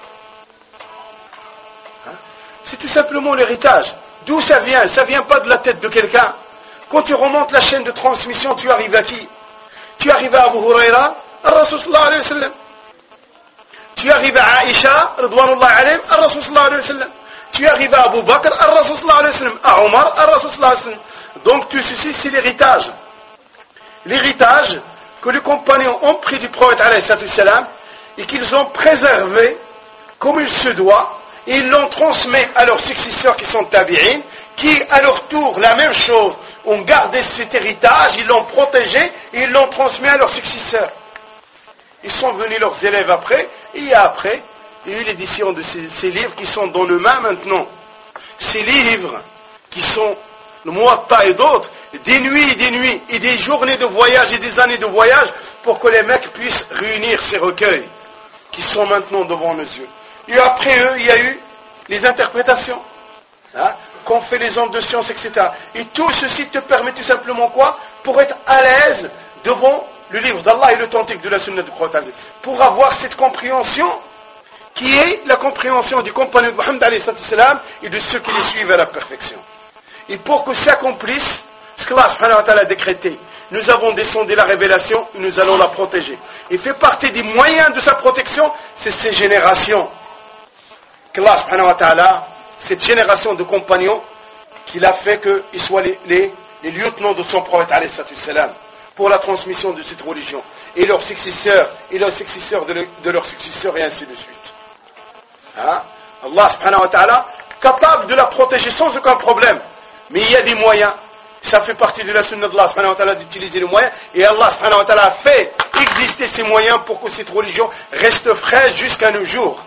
C'est tout simplement l'héritage. D'où ça vient? Ça vient pas de la tête de quelqu'un. Quand tu remontes la chaîne de transmission, tu arrives à qui? Tu arrives à Abu Huraira, al-Rasul sallallahu alayhi wa sallam. Tu arrives à Aïcha, radouanullah alayhim, al-Rasul sallallahu alayhi wa sallam. Tu arrives à Abu Bakr, al-Rasul sallallahu alayhi wa sallam. À Omar, al-Rasul sallallahu alayhi wa sallam. Donc tout ceci, c'est l'héritage. L'héritage que les compagnons ont pris du prophète alayhi salam et qu'ils ont préservé comme il se doit. Et ils l'ont transmis à leurs successeurs qui sont tabi'in, qui à leur tour, la même chose, ont gardé cet héritage, ils l'ont protégé et ils l'ont transmis à leurs successeurs. Ils sont venus leurs élèves après, et après, il y a eu l'édition de ces, ces livres qui sont dans nos mains maintenant. Ces livres qui sont le Muwatta et d'autres, des nuits et des nuits, et des journées de voyage et des années de voyage, pour que les mecs puissent réunir ces recueils, qui sont maintenant devant nos yeux. Et après eux, il y a eu les interprétations, hein, qu'ont fait les hommes de science, et cetera. Et tout ceci te permet tout simplement quoi? Pour être à l'aise devant le livre d'Allah et l'authentique de la Sunna du prophète, pour avoir cette compréhension qui est la compréhension du compagnon de Mohammed alayhi salam et de ceux qui les suivent à la perfection. Et pour que s'accomplisse ce qu'Allah subhanahu wa ta'ala a décrété, nous avons descendu la révélation et nous allons la protéger. Et fait partie des moyens de sa protection, c'est ces générations. Qu'Allah subhanahu wa ta'ala, cette génération de compagnons, qu'il a fait qu'ils soient les, les, les lieutenants de son prophète alayhi salam pour la transmission de cette religion. Et leurs successeurs, et leurs successeurs de, le, de leurs successeurs, et ainsi de suite. Hein? Allah subhanahu wa ta'ala, capable de la protéger sans aucun problème. Mais il y a des moyens. Ça fait partie de la sunna d'Allah subhanahu wa ta'ala d'utiliser les moyens. Et Allah subhanahu wa ta'ala a fait exister ces moyens pour que cette religion reste fraîche jusqu'à nos jours.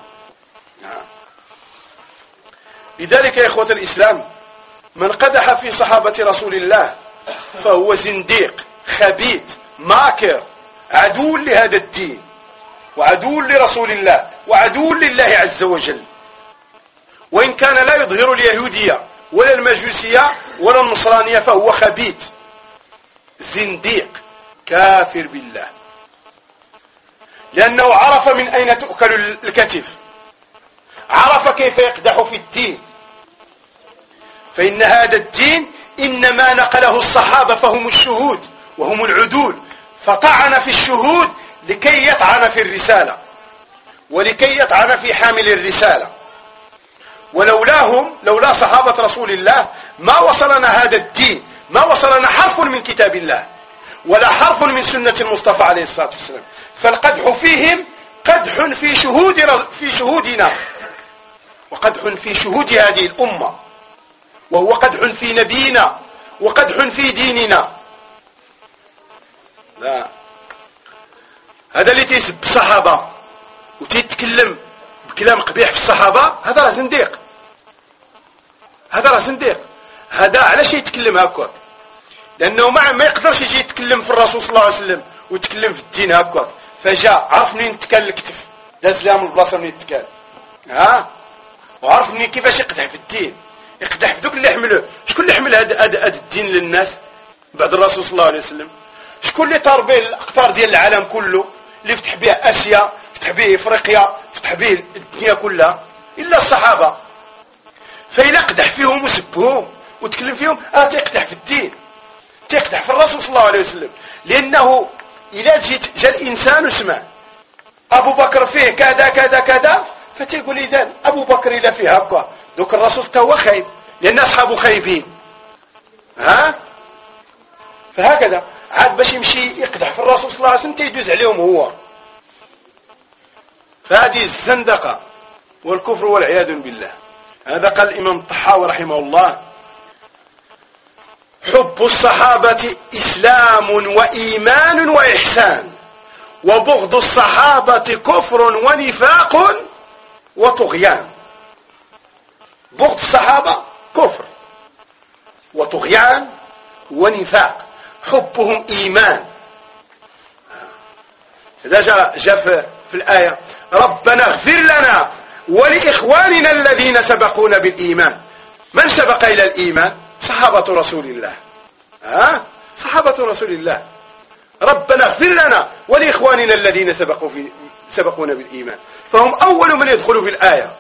لذلك يا إخوة الإسلام من قدح في صحابة رسول الله فهو زنديق خبيث ماكر عدو لهذا الدين وعدو لرسول الله وعدو لله عز وجل. وإن كان لا يظهر اليهودية ولا المجوسية ولا النصرانية فهو خبيث زنديق كافر بالله، لأنه عرف من أين تؤكل الكتف، عرف كيف يقدح في الدين. فإن هذا الدين إنما نقله الصحابة فهم الشهود وهم العدول، فطعن في الشهود لكي يطعن في الرسالة ولكي يطعن في حامل الرسالة. ولولاهم لولا صحابة رسول الله ما وصلنا هذا الدين، ما وصلنا حرف من كتاب الله ولا حرف من سنة المصطفى عليه الصلاة والسلام. فالقدح فيهم قدح في شهود في شهودنا وقدح في شهود هذه الأمة، وهو قدح في نبينا وقدح في ديننا. لا هذا اللي تيسب الصحابة وتيتكلم بكلام قبيح في الصحابة، هذا راه زنديق، هذا راه زنديق. هذا علاش يتكلم هكاك؟ لأنه ما ما يقدرش يجي يتكلم في الرسول صلى الله عليه وسلم ويتكلم في الدين هكاك. فجاء عرف منين تكال الكتف، داز لها من البلاصة منين تكال، ها، وعرف منين كيفاش يقدح في الدين، يقدح في دوك اللي حملوه. شكون اللي حمل هذا هذا الدين للناس بعد الرسول صلى الله عليه وسلم؟ شكون اللي طار به الاقطار ديال العالم كله، اللي فتح به اسيا، فتح به افريقيا، فتح به الدنيا كلها؟ الا الصحابه. فإلا قدح فيهم وسبهم وتكلم فيهم اه تقدح في الدين، تقدح في الرسول صلى الله عليه وسلم. لانه الى جيت جا الانسان وسمع ابو بكر فيه كذا كذا كذا، فتيقول اذا ابو بكر اذا فيه هكا دوك الرسول تا هو خايب لان اصحابه خايبين. ها فهكذا عاد باش يمشي يقدح في الرسول صلى الله عليه وسلم تيدوز عليهم هو. فهذه الزندقه والكفر والعياذ بالله. هذا قال الامام الطحاوي رحمه الله: حب الصحابه اسلام وايمان واحسان، وبغض الصحابه كفر ونفاق وطغيان. بغض الصحابه كفر وطغيان ونفاق، حبهم ايمان. هذا جاء جاء في الايه: ربنا اغفر لنا ولاخواننا الذين سبقونا بالايمان. من سبق الى الايمان؟ صحابه رسول الله. ها صحابه رسول الله. ربنا اغفر لنا ولاخواننا الذين سبقوا في سبقونا بالايمان، فهم اول من يدخلوا في الايه.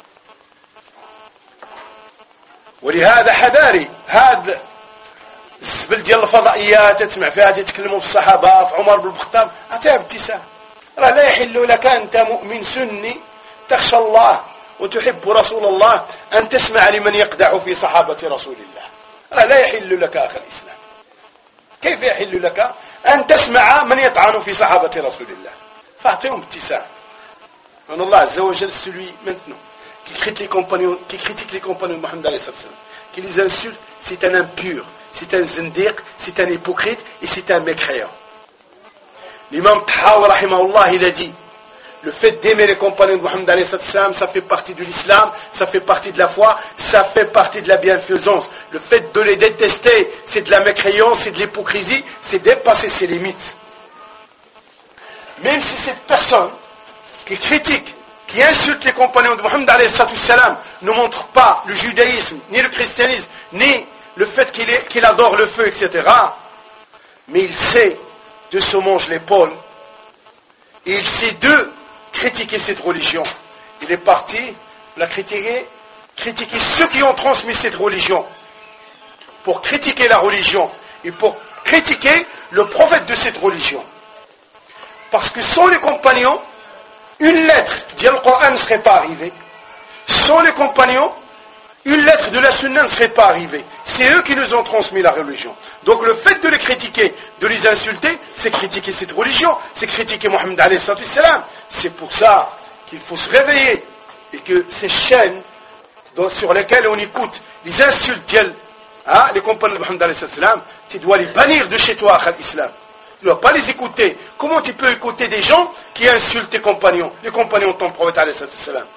ولهذا حذاري هذا الزبل ديال الفضائيات تسمع فيها تتكلموا في الصحابه في عمر بن الخطاب، عطيها بابتسام. راه لا يحل لك انت مؤمن سني تخشى الله وتحب رسول الله ان تسمع لمن يقدح في صحابه رسول الله. راه لا يحل لك اخي الاسلام. كيف يحل لك ان تسمع من يطعن في صحابه رسول الله؟ فاعطيهم ابتسام. ان الله عز وجل celui maintenant qui critique les compagnons qui critique les compagnons de Mohammed alayhi salam, qui les insulte, c'est un impur, c'est un zindiq, c'est un hypocrite et c'est un mécréant. L'imam Tahawi rahimahullah, il a dit: le fait d'aimer les compagnons de Mohammed alayhi salam, ça fait partie de l'islam, ça fait partie de la foi, ça fait partie de la bienfaisance. Le fait de les détester, c'est de la mécréance, c'est de l'hypocrisie, c'est dépasser ses limites. Même si cette personne qui critique, qui insulte les compagnons de Mohammed alayhi salam ne montre pas le judaïsme, ni le christianisme, ni le fait qu'il, est, qu'il adore le feu, et cetera. Mais il sait de se manger l'épaule et il sait de critiquer cette religion. Il est parti la critiquer, critiquer ceux qui ont transmis cette religion, pour critiquer la religion et pour critiquer le prophète de cette religion. Parce que sans les compagnons, une lettre du Coran ne serait pas arrivée. Sans les compagnons, une lettre de la Sunna ne serait pas arrivée. C'est eux qui nous ont transmis la religion. Donc le fait de les critiquer, de les insulter, c'est critiquer cette religion, c'est critiquer Mohammed alayhi salam. C'est pour ça qu'il faut se réveiller et que ces chaînes sur lesquelles on écoute les insultes, hein, les compagnons de Mohammed alayhi salam, tu dois les bannir de chez toi, Akhal Islam. Tu ne dois pas les écouter. Comment tu peux écouter des gens qui insultent tes compagnons, les compagnons de ton prophète alayhi salam?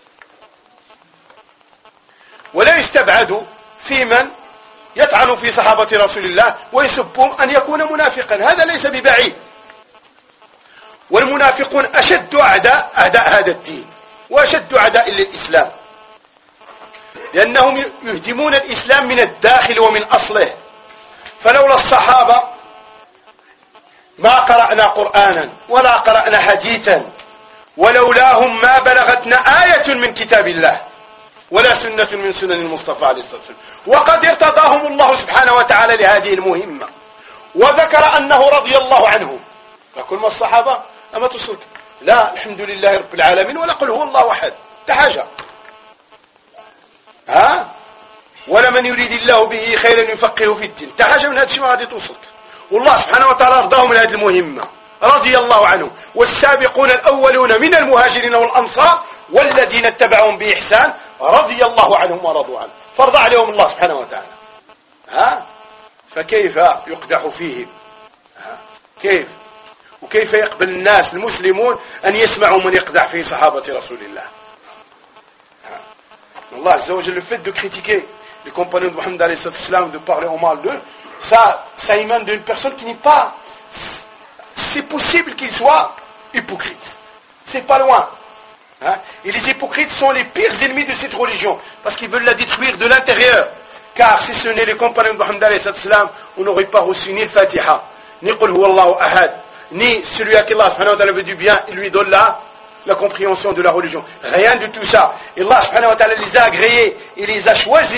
ولا يستبعد في من يطعن في صحابة رسول الله ويسبهم أن يكون منافقا، هذا ليس ببعيد. والمنافقون أشد أعداء أعداء هذا الدين وأشد أعداء للإسلام، لأنهم يهدمون الإسلام من الداخل ومن أصله. فلولا الصحابة ما قرأنا قرآنا ولا قرأنا حديثا، ولولاهم ما بلغتنا آية من كتاب الله ولا سنة من سنن المصطفى عليه الصلاة والسلام. وقد ارتضاهم الله سبحانه وتعالى لهذه المهمة، وذكر أنه رضي الله عنهم. فكل ما الصحابة أما تصلك لا الحمد لله رب العالمين ولا قل هو الله أحد تحاجة. ها ولا من يريد الله به خيرا يفقهه في الدين تحاجة من هذا الشيء ما غادي توصلك. والله سبحانه وتعالى رضاهم من هذه المهمة، رضي الله عنهم. والسابقون الأولون من المهاجرين والأنصار والذين اتبعهم بإحسان رضي الله عنهم ورضوا عنه، فرضى عليهم الله سبحانه وتعالى. ها فكيف يقدح فيهم؟ ها كيف وكيف يقبل الناس المسلمون أن يسمعوا من يقدح في صحابة رسول الله؟ ها. الله عز وجل le fait de critiquer les compagnons de Mohammed alayhi salam, de parler au mal d'eux, ça, ça émane d'une personne qui n'est pas, c'est possible qu'il soit hypocrite, c'est pas loin. Hein? Et les hypocrites sont les pires ennemis de cette religion, parce qu'ils veulent la détruire de l'intérieur. Car si ce n'est les compagnons de Mohammed alayhi salam, on n'aurait pas reçu ni le Fatiha, ni Qul huwa Allahu ahad, ni celui à qui Allah subhanahu wa ta'ala veut du bien, il lui donne la, la compréhension de la religion. Rien de tout ça. Et Allah subhanahu wa ta'ala les a agréés, il les a choisis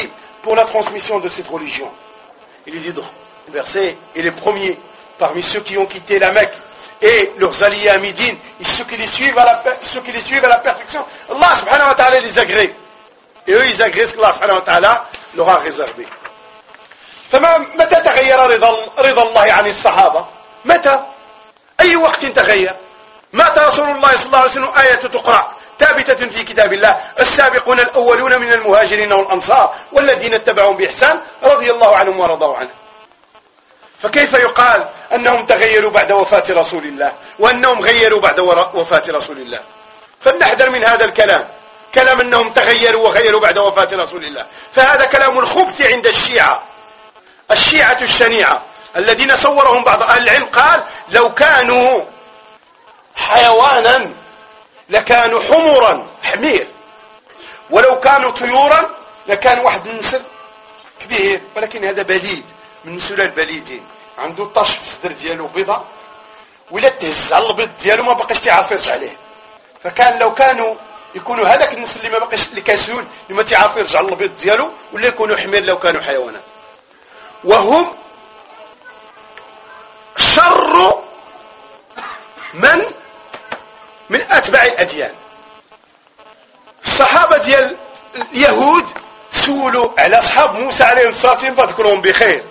pour la transmission de cette religion. Il est dit dans le verset, et les premiers parmi ceux qui ont quitté la Mecque et leurs alliés à Médine, et ceux qui les suivent à la, ceux qui les suivent à la perfection, Allah subhanahu wa ta'ala les agrée. Et eux, ils agrègent ce qu'Allah subhanahu wa ta'ala leur a réservé. فما متى تغير رضا رضا الله عن الصحابة؟ متى؟ أي وقت تغير؟ مات رسول الله صلى الله عليه وسلم آية تقرأ ثابتة في كتاب الله السابقون الأولون من المهاجرين والأنصار والذين اتبعهم بإحسان رضي الله عنهم ورضوا عنه. فكيف يقال أنهم تغيروا بعد وفاة رسول الله وأنهم غيروا بعد وفاة رسول الله؟ فلنحذر من هذا الكلام، كلام أنهم تغيروا وغيروا بعد وفاة رسول الله، فهذا كلام الخبث عند الشيعة، الشيعة الشنيعة الذين صورهم بعض أهل العلم قال لو كانوا حيوانا لكانوا حمرا حمير، ولو كانوا طيورا لكان واحد النسر كبير، ولكن هذا بليد من سلال البليدين، عنده طش في الصدر ديالو بيضة، ولا تهز على البيض ديالو ما بقاش تعرف يرجع عليه. فكان لو كانوا يكونوا هذاك النسل اللي ما بقاش اللي كسول اللي ما تعرف يرجع للبيض ديالو، ولا يكونوا حمير لو كانوا حيوانات. وهم شر من من أتباع الأديان. الصحابة ديال اليهود سولوا على أصحاب موسى عليهم الصلاة والسلام فذكرهم بخير.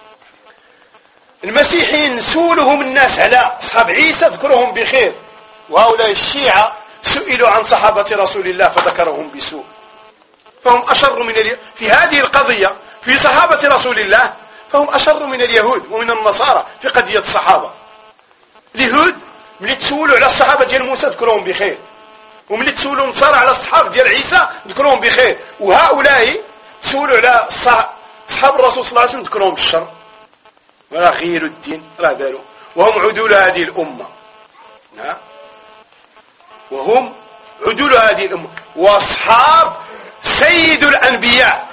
المسيحيين سولهم الناس على أصحاب عيسى ذكرهم بخير. وهؤلاء الشيعة سئلوا عن صحابة رسول الله فذكرهم بسوء. فهم أشر من اليهود في هذه القضية، في صحابة رسول الله فهم أشر من اليهود ومن النصارى في قضية الصحابة. اليهود ملي تسولوا على الصحابة ديال موسى ذكرهم بخير، وملي تسولوا النصارى على الصحابة ديال عيسى ذكرهم بخير، وهؤلاء تسولوا على أصحاب الرسول صلى الله عليه وسلم ذكرهم بالشر. ولا غيروا الدين راه بالو، وهم عدول هذه الأمة. نعم، وهم عدول هذه الأمة وأصحاب سيد الأنبياء،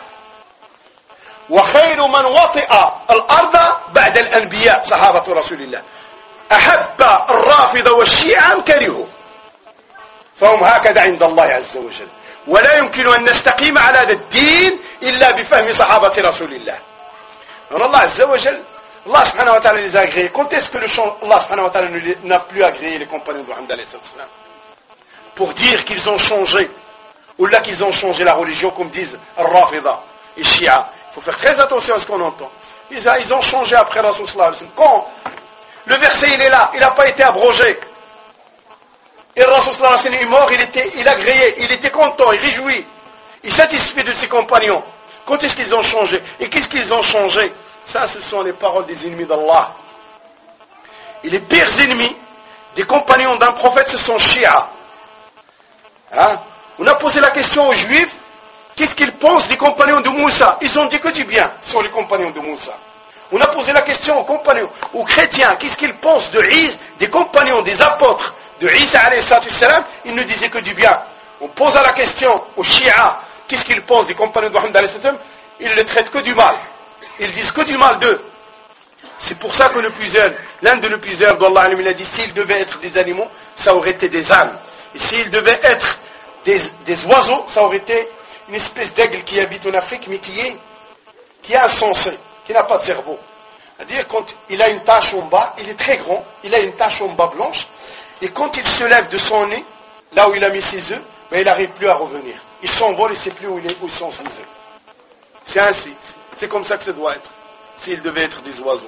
وخير من وطئ الأرض بعد الأنبياء صحابة رسول الله. أحب الرافضة والشيعة كرهوا، فهم هكذا عند الله عز وجل. ولا يمكن أن نستقيم على هذا الدين إلا بفهم صحابة رسول الله. أن الله عز وجل، Allah subhanahu wa ta'ala les a agréés. Quand est-ce que le Allah subhanahu wa ta'ala n'a plus agréé les compagnons de Muhammad alayhi salam pour dire qu'ils ont changé, ou là qu'ils ont changé la religion comme disent Al-Rafida et Shia? Il faut faire très attention à ce qu'on entend. Ils, a, ils ont changé après Rasul sallallahu alayhi wa sallam. Quand le verset il est là, il n'a pas été abrogé. Et Rasul sallallahu alayhi wa sallam est mort, il était, il a agréé, il était content, il réjouit, il satisfait de ses compagnons. Quand est-ce qu'ils ont changé? Et qu'est-ce qu'ils ont changé? Ça, ce sont les paroles des ennemis d'Allah. Et les pires ennemis des compagnons d'un prophète, ce sont Shia. Hein? On a posé la question aux Juifs, qu'est-ce qu'ils pensent des compagnons de Moussa? Ils ont dit que du bien sur les compagnons de Moussa. On a posé la question aux compagnons, aux chrétiens, qu'est-ce qu'ils pensent de Isa, des compagnons, des apôtres de Isa alayhi salam? Ils ne disaient que du bien. On pose la question aux Shia, qu'est-ce qu'ils pensent des compagnons de Muhammad alayhi salam? Ils ne les traitent que du mal. Ils disent que du mal d'eux. C'est pour ça que le plus jeune, l'un de nos plus heures d'Allah, il a dit, s'ils devaient être des animaux, ça aurait été des ânes. Et s'ils devaient être des, des oiseaux, ça aurait été une espèce d'aigle qui habite en Afrique, mais qui est, qui est insensé, qui n'a pas de cerveau. C'est-à-dire, quand il a une tache en bas, il est très grand, il a une tache en bas blanche, et quand il se lève de son nez, là où il a mis ses œufs, ben, il n'arrive plus à revenir. Il s'envole et ne sait plus où, il est, où sont ses œufs. C'est ainsi. C'est comme ça que ça doit être, s'ils devaient être des oiseaux.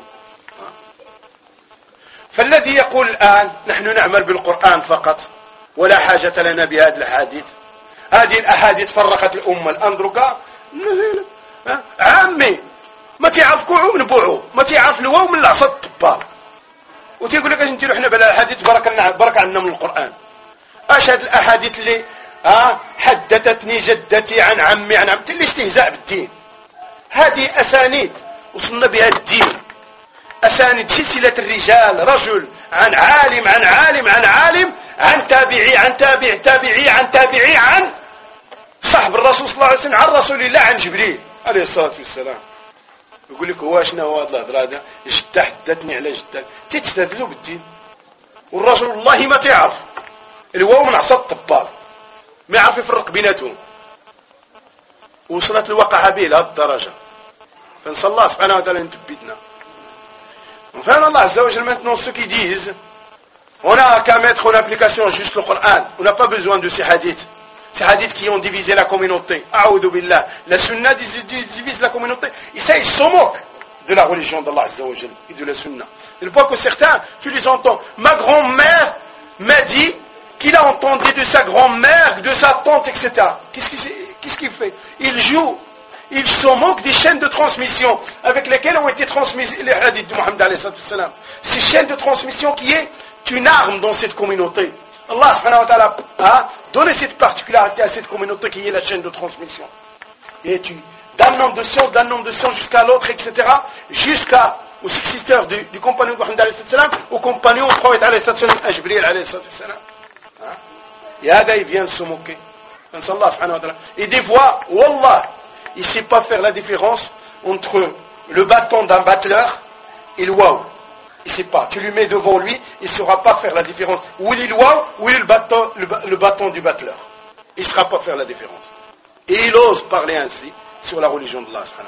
فالذي يقول الآن نحن نعمل بالقرآن فقط ولا حاجة لنا بهذه الأحاديث، هذه الأحاديث فرقت الأمة الأندرقة. عامي ما تعرف كوعو من بوعو، ما تعرف الواو من العصا الطبال، وتيقول لك اش نديرو حنا بلا الأحاديث برك برك عندنا من القرآن. اش هاد الأحاديث اللي ها حدثتني جدتي عن عمي عن عمتي، اللي استهزاء بالدين. هذه أسانيد وصلنا بها الدين، أسانيد سلسلة الرجال، رجل عن عالم عن عالم عن عالم عن تابعي عن تابع تابعي عن تابعي عن صاحب الرسول صلى الله عليه وسلم عن رسول الله عن جبريل عليه الصلاة والسلام. يقول لك هو شنو هو هذا الهضره هذا؟ جده حدثني على جده، تستدلوا بالدين والرجل والله ما تعرف الواو من عصا الطبال، ما يعرف يفرق بيناتهم. وصلت الواقعة به لهذه الدرجة. فنسأل الله سبحانه وتعالى أن يثبتنا. Enfin, Allah Azza wa Jalla, maintenant, ceux qui disent on n'a qu'à mettre en application juste le Coran, on n'a pas besoin de ces hadiths, ces hadiths qui ont divisé la communauté. A'udhu billah. La sunna divise la communauté. Et ça, ils se moquent de la religion d'Allah Azza wa Jalla et de la sunna. Il pas que certains, tu les entends. Ma grand-mère m'a dit qu'il a entendu de sa grand-mère, de sa tante, et cetera. Qu'est-ce qu'il, qu'est-ce qu'il fait? Il joue. Ils se moquent des chaînes de transmission avec lesquelles ont été transmis les hadiths de Mohammed alayhi salam. Ces chaînes de transmission qui est une arme dans cette communauté. Allah subhanahu wa ta'ala a donné cette particularité à cette communauté qui est la chaîne de transmission. Et tu, d'un nombre de sciences, d'un nombre de sciences jusqu'à l'autre, et cetera, jusqu'aux successeurs du, du compagnon de Mohammed alayhi salam, au compagnon du prophète alayhi salam, à Jibril alayhi salam. Et là, il vient de se moquer. Allah subhanahu wa ta'ala. Et des fois, wallah, il ne sait pas faire la différence entre le bâton d'un battleur et le waouh. Il ne sait pas. Tu lui mets devant lui, il ne saura pas faire la différence. Où il est le waouh, où il est le bâton, le, le bâton du battleur. Il ne saura pas faire la différence. Et il ose parler ainsi sur la religion d'Allah subhanahu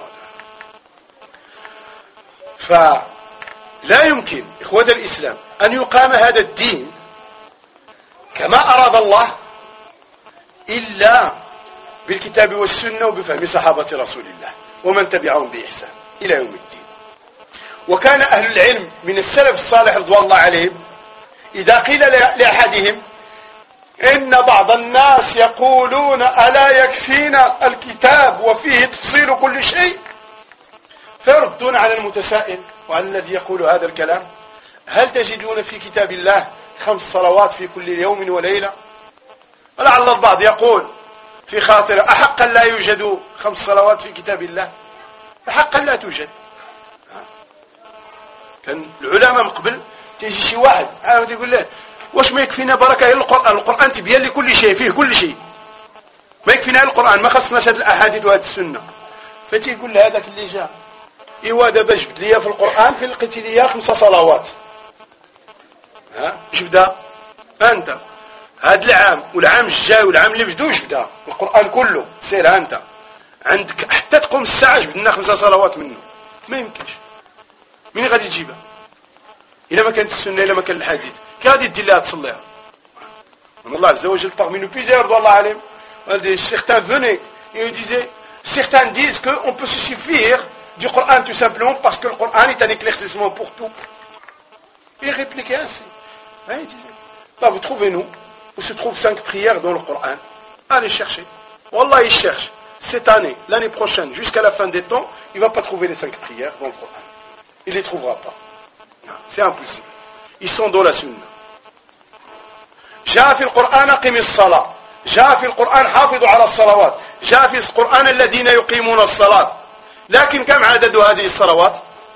wa ta'ala. فلا يمكن إخوة الإسلام أن يقام هذا الدين كما أراد الله إلا بالكتاب والسنة وبفهم صحابة رسول الله ومن تبعهم بإحسان إلى يوم الدين. وكان أهل العلم من السلف الصالح رضوان الله عليهم إذا قيل لأحدهم إن بعض الناس يقولون ألا يكفينا الكتاب وفيه تفصيل كل شيء، فيردون على المتسائل وعلى الذي يقول هذا الكلام هل تجدون في كتاب الله خمس صلوات في كل يوم وليلة؟ ولعل البعض يقول في خاطر أحقا لا يوجد خمس صلوات في كتاب الله؟ أحقا لا توجد. كان العلماء من قبل تيجي شي واحد عاود يقول له واش ما يكفينا بركة القرآن؟ القرآن تبين لي كل شيء، فيه كل شيء، ما يكفينا القرآن، ما خصناش هذه الأحاديث وهذه السنة. فتي يقول له هذاك اللي جاء إيوا دابا جبت لي في القرآن في لقيت لي خمس صلوات. ها اش بدا أنت هذا العام والعام الجاي والعام اللي بدو اش بدا القرآن كله سير أنت عندك حتى تقوم الساعة جبدنا خمسة صلوات منه، ما يمكنش. مين غادي تجيبها؟ إلا ما كانت السنة إلا ما كان الحديث كي غادي دير لها تصليها؟ الله عز وجل parmi nous plusieurs رضوان الله عليهم certains venaient et ils disaient certains disent qu'on peut se suffire du Coran tout simplement parce que le Coran est un éclaircissement pour tout. Et répliquaient ainsi. Hein, ils disaient bah, vous trouvez-nous où se trouvent cinq prières dans le Coran? Allez chercher. Wallah, ils cherchent. Cette année, l'année prochaine, jusqu'à la fin des temps, il ne va pas trouver les cinq prières dans le Coran. Il ne les trouvera pas. C'est impossible. Ils sont dans la sunna. جاء في القرآن أقم الصلاة، جاء في القرآن حافظوا على الصلوات، جاء في القرآن الذين يقيمون الصلاة. لكن كم عدد هذه الصلوات؟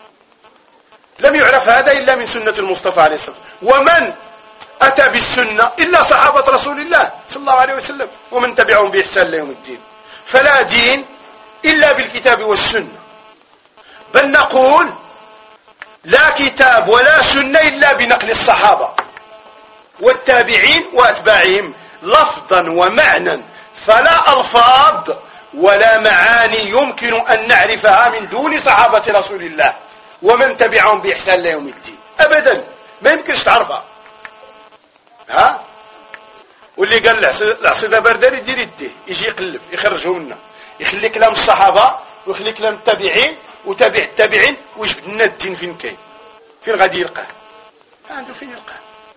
لم يعرف هذا إلا من سنة المصطفى عليه الصلاة والسلام. ومن أتى بالسنة إلا صحابة رسول الله صلى الله عليه وسلم ومن تبعهم بإحسان ليوم الدين. فلا دين إلا بالكتاب والسنة، بل نقول لا كتاب ولا سنة إلا بنقل الصحابة والتابعين وأتباعهم لفظا ومعنى، فلا ألفاظ ولا معاني يمكن أن نعرفها من دون صحابة رسول الله ومن تبعهم بإحسان ليوم الدين. أبدا ما يمكنش تعرفها. ها واللي قال العصيدة بردان يدير يديه يجي يقلب يخرجه منا، يخلي كلام الصحابة ويخلي كلام التابعين وتابع التابعين ويجبد لنا الدين فين كاين، فين غادي يلقاه؟ عنده فين يلقاه.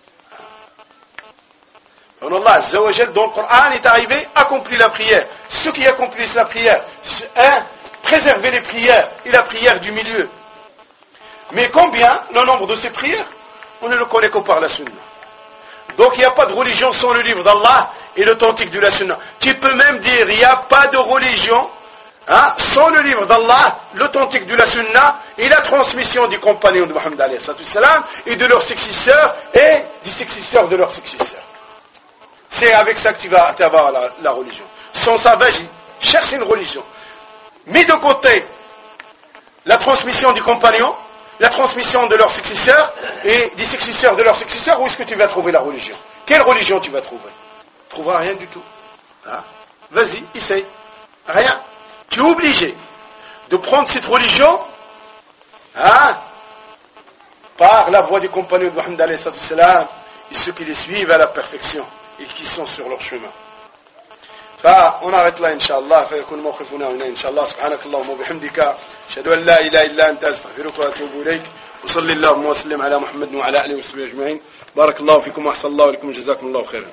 Allah Azza wa Jal dans le Coran est arrivé, accomplit la prière. Ceux qui accomplissent la prière, un, préserver les prières et la prière du milieu. Mais combien le nombre de ces prières? On ne le connaît que par la sunna. Donc il n'y a pas de religion sans le livre d'Allah et l'authentique de la sunna. Tu peux même dire il n'y a pas de religion hein, sans le livre d'Allah, l'authentique de la sunna et la transmission des compagnons de Mohammed alayhi salam et de leurs successeurs et des successeurs de leurs successeurs. C'est avec ça que tu vas avoir la, la religion. Sans ça, vas-y, cherche une religion. Mets de côté la transmission des compagnons, la transmission de leurs successeurs et des successeurs de leurs successeurs, où est-ce que tu vas trouver la religion? Quelle religion tu vas trouver? Tu ne trouveras rien du tout. Hein? Vas-y, essaye. Rien. tu es obligé de prendre cette religion hein, par la voie des compagnons de Mohammed alayhi salam et ceux qui les suivent à la perfection et qui sont sur leur chemin. فon arrête là إن شاء الله فيكون موقفنا هنا إن شاء الله سبحانك اللهم وبحمدك أشهد أن لا إله إلا أنت أستغفرك وأتوب إليك وصلى اللهم وسلم على محمد وعلى آله وصحبه أجمعين بارك الله فيكم وأحسن الله إليكم جزاكم الله خيرا